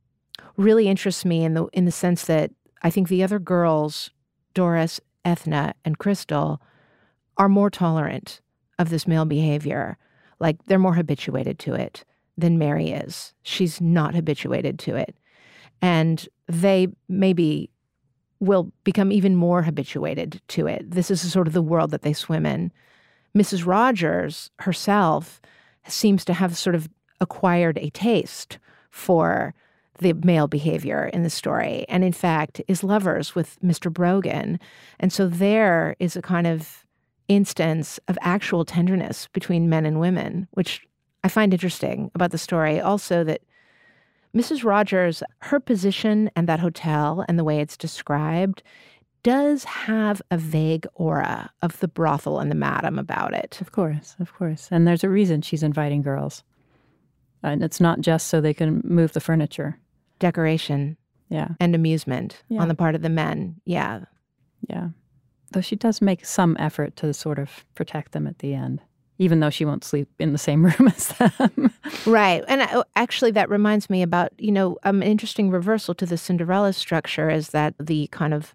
really interests me in the in the sense that I think the other girls, Doris, Ethna, and Crystal, are more tolerant of this male behavior. Like, they're more habituated to it than Mary is. She's not habituated to it. And they maybe will become even more habituated to it. This is sort of the world that they swim in. Missus Rogers herself seems to have sort of acquired a taste for the male behavior in the story, and in fact is lovers with Mister Brogan. And so there is a kind of instance of actual tenderness between men and women, which I find interesting about the story. Also that Missus Rogers, her position and that hotel and the way it's described does have a vague aura of the brothel and the madam about it. Of course, of course. And there's a reason she's inviting girls. And it's not just so they can move the furniture. Decoration. Yeah. And amusement yeah. on the part of the men. Yeah. Yeah. Though she does make some effort to sort of protect them at the end, even though she won't sleep in the same room as them. Right. And I, actually, that reminds me about, you know, um, an interesting reversal to the Cinderella structure is that the kind of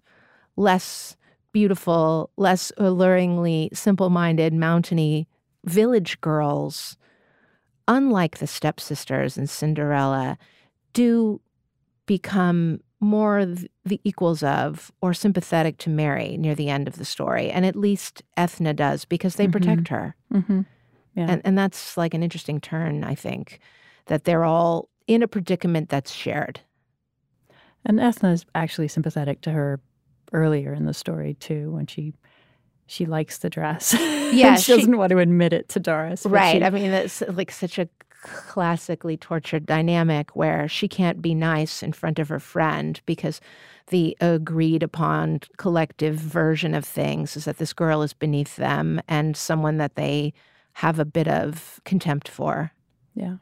less beautiful, less alluringly simple-minded, mountainy village girls, unlike the stepsisters in Cinderella, do become more the equals of or sympathetic to Mary near the end of the story. And at least Ethna does, because they mm-hmm. protect her. Mm-hmm. Yeah. And, and that's like an interesting turn, I think, that they're all in a predicament that's shared. And Ethna is actually sympathetic to her earlier in the story, too, when she she likes the dress. Yeah. she, she doesn't want to admit it to Doris. Right. She, I mean, it's like such a classically tortured dynamic where she can't be nice in front of her friend because the agreed upon collective version of things is that this girl is beneath them and someone that they have a bit of contempt for. Yeah.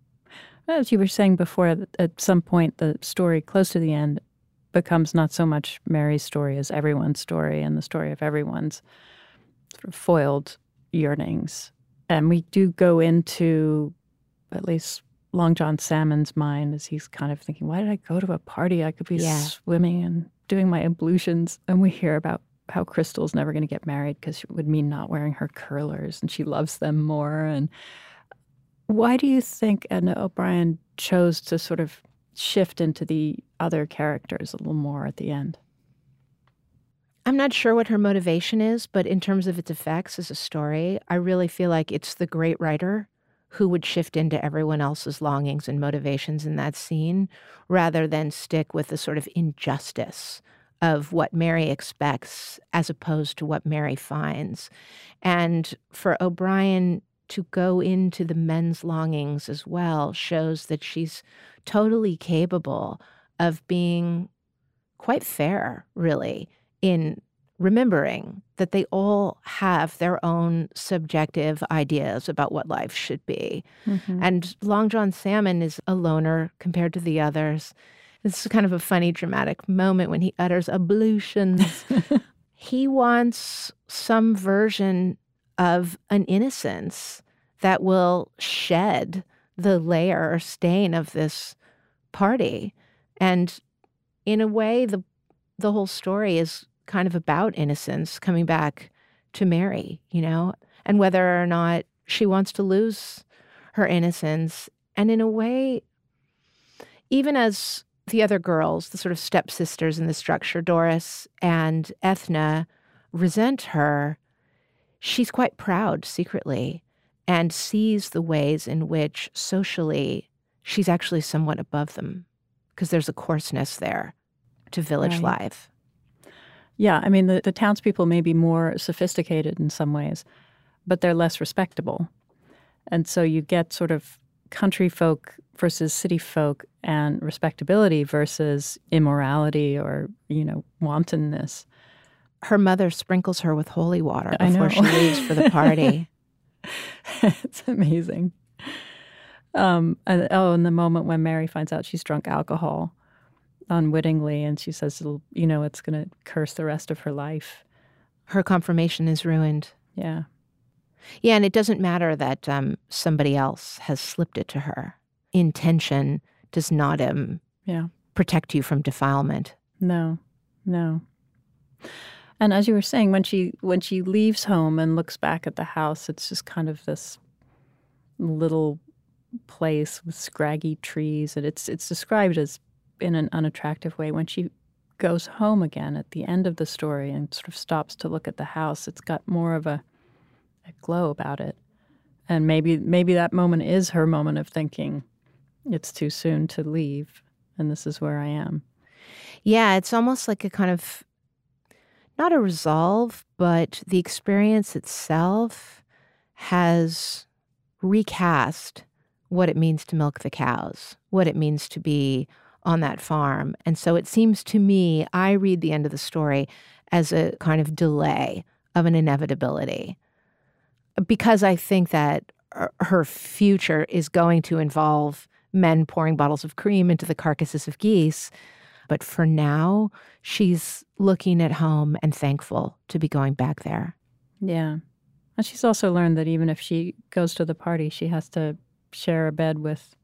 As you were saying before, at some point the story close to the end becomes not so much Mary's story as everyone's story and the story of everyone's sort of foiled yearnings. And we do go into at least Long John Salmon's mind as he's kind of thinking, why did I go to a party? I could be yeah. swimming and doing my ablutions. And we hear about how Crystal's never going to get married because it would mean not wearing her curlers and she loves them more. And why do you think Edna O'Brien chose to sort of shift into the other characters a little more at the end? I'm not sure what her motivation is, but in terms of its effects as a story, I really feel like it's the great writer who would shift into everyone else's longings and motivations in that scene rather than stick with the sort of injustice of what Mary expects as opposed to what Mary finds. And for O'Brien to go into the men's longings as well shows that she's totally capable of being quite fair, really, in remembering that they all have their own subjective ideas about what life should be. Mm-hmm. And Long John Salmon is a loner compared to the others. This is kind of a funny, dramatic moment when he utters ablutions. he wants some version of an innocence that will shed the layer or stain of this party. And in a way, the the whole story is kind of about innocence coming back to Mary, you know, and whether or not she wants to lose her innocence. And in a way, even as the other girls, the sort of stepsisters in the structure, Doris and Ethna, resent her, she's quite proud secretly and sees the ways in which socially she's actually somewhat above them because there's a coarseness there to village Right. life. Yeah, I mean, the, the townspeople may be more sophisticated in some ways, but they're less respectable. And so you get sort of country folk versus city folk and respectability versus immorality or, you know, wantonness. Her mother sprinkles her with holy water I know. before she leaves for the party. It's amazing. Um, and, oh, and the moment when Mary finds out she's drunk alcohol unwittingly, and she says, it'll, you know, it's going to curse the rest of her life. Her confirmation is ruined. Yeah. Yeah, and it doesn't matter that um, somebody else has slipped it to her. Intention does not um, Yeah. protect you from defilement. No, no. And as you were saying, when she when she leaves home and looks back at the house, it's just kind of this little place with scraggy trees, and it's it's described as in an unattractive way. When she goes home again at the end of the story and sort of stops to look at the house, it's got more of a, a glow about it. And maybe maybe that moment is her moment of thinking, it's too soon to leave, and this is where I am. Yeah, it's almost like a kind of, not a resolve, but the experience itself has recast what it means to milk the cows, what it means to be on that farm. And so it seems to me, I read the end of the story as a kind of delay of an inevitability. Because I think that her future is going to involve men pouring bottles of cream into the carcasses of geese. But for now, she's looking at home and thankful to be going back there. Yeah. And she's also learned that even if she goes to the party, she has to share a bed with,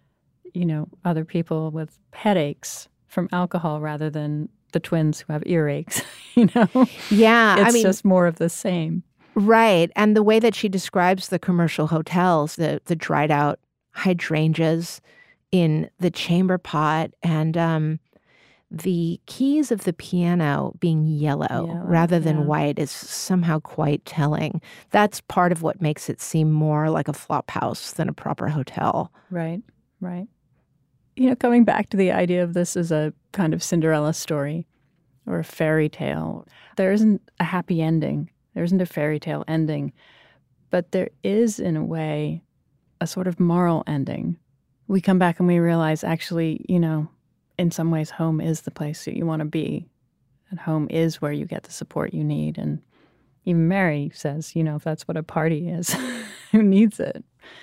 you know, other people with headaches from alcohol rather than the twins who have earaches, you know? Yeah, it's I mean, just more of the same. Right. And the way that she describes the commercial hotels, the the dried out hydrangeas in the chamber pot, and um, the keys of the piano being yellow, Yellow, rather than yeah. white is somehow quite telling. That's part of what makes it seem more like a flop house than a proper hotel. Right, right. You know, coming back to the idea of this as a kind of Cinderella story or a fairy tale, there isn't a happy ending. There isn't a fairy tale ending. But there is, in a way, a sort of moral ending. We come back and we realize, actually, you know, in some ways, home is the place that you want to be. And home is where you get the support you need. And even Mary says, you know, if that's what a party is, who needs it?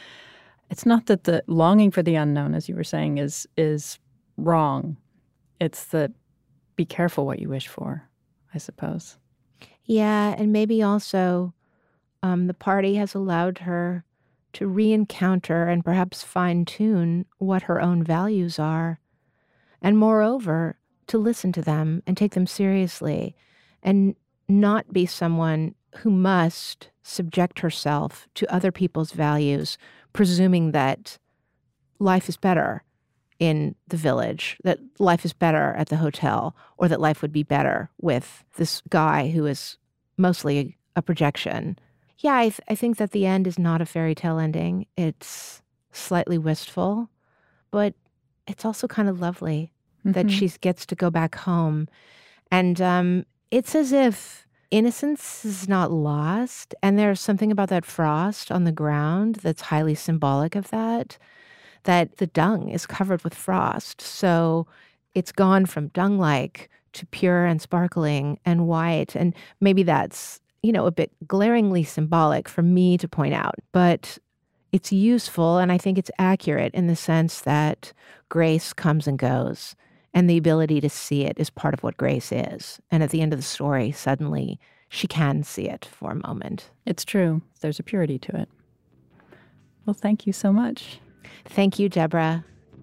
It's not that the longing for the unknown, as you were saying, is is wrong. It's the be careful what you wish for, I suppose. Yeah, and maybe also um, the party has allowed her to re-encounter and perhaps fine-tune what her own values are. And moreover, to listen to them and take them seriously and not be someone who must subject herself to other people's values, presuming that life is better in the village, that life is better at the hotel, or that life would be better with this guy who is mostly a projection. Yeah, I, th- I think that the end is not a fairy tale ending. It's slightly wistful, but it's also kind of lovely that Mhm. she gets to go back home. And um, it's as if innocence is not lost. And there's something about that frost on the ground that's highly symbolic of that, that the dung is covered with frost. So it's gone from dung-like to pure and sparkling and white. And maybe that's, you know, a bit glaringly symbolic for me to point out. But it's useful, and I think it's accurate in the sense that grace comes and goes. And the ability to see it is part of what grace is. And at the end of the story, suddenly she can see it for a moment. It's true. There's a purity to it. Well, thank you so much. Thank you, Deborah.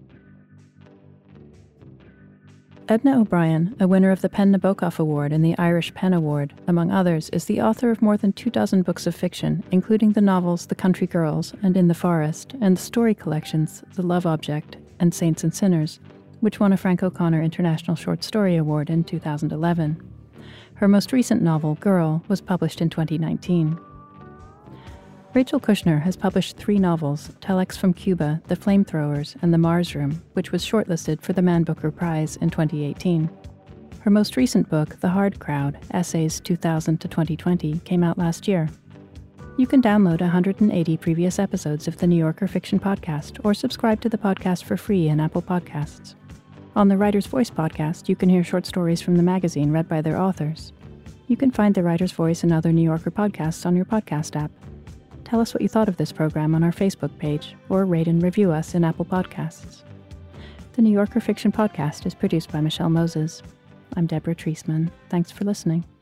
Edna O'Brien, a winner of the PEN Nabokov Award and the Irish PEN Award, among others, is the author of more than two dozen books of fiction, including the novels The Country Girls and In the Forest, and the story collections The Love Object and Saints and Sinners, which won a Frank O'Connor International Short Story Award in two thousand eleven. Her most recent novel, Girl, was published in twenty nineteen. Rachel Kushner has published three novels, Telex from Cuba, The Flamethrowers, and The Mars Room, which was shortlisted for the Man Booker Prize in twenty eighteen. Her most recent book, The Hard Crowd, Essays two thousand to twenty twenty, came out last year. You can download one hundred eighty previous episodes of the New Yorker Fiction Podcast or subscribe to the podcast for free in Apple Podcasts. On the Writer's Voice podcast, you can hear short stories from the magazine read by their authors. You can find the Writer's Voice and other New Yorker podcasts on your podcast app. Tell us what you thought of this program on our Facebook page, or rate and review us in Apple Podcasts. The New Yorker Fiction Podcast is produced by Michelle Moses. I'm Deborah Treisman. Thanks for listening.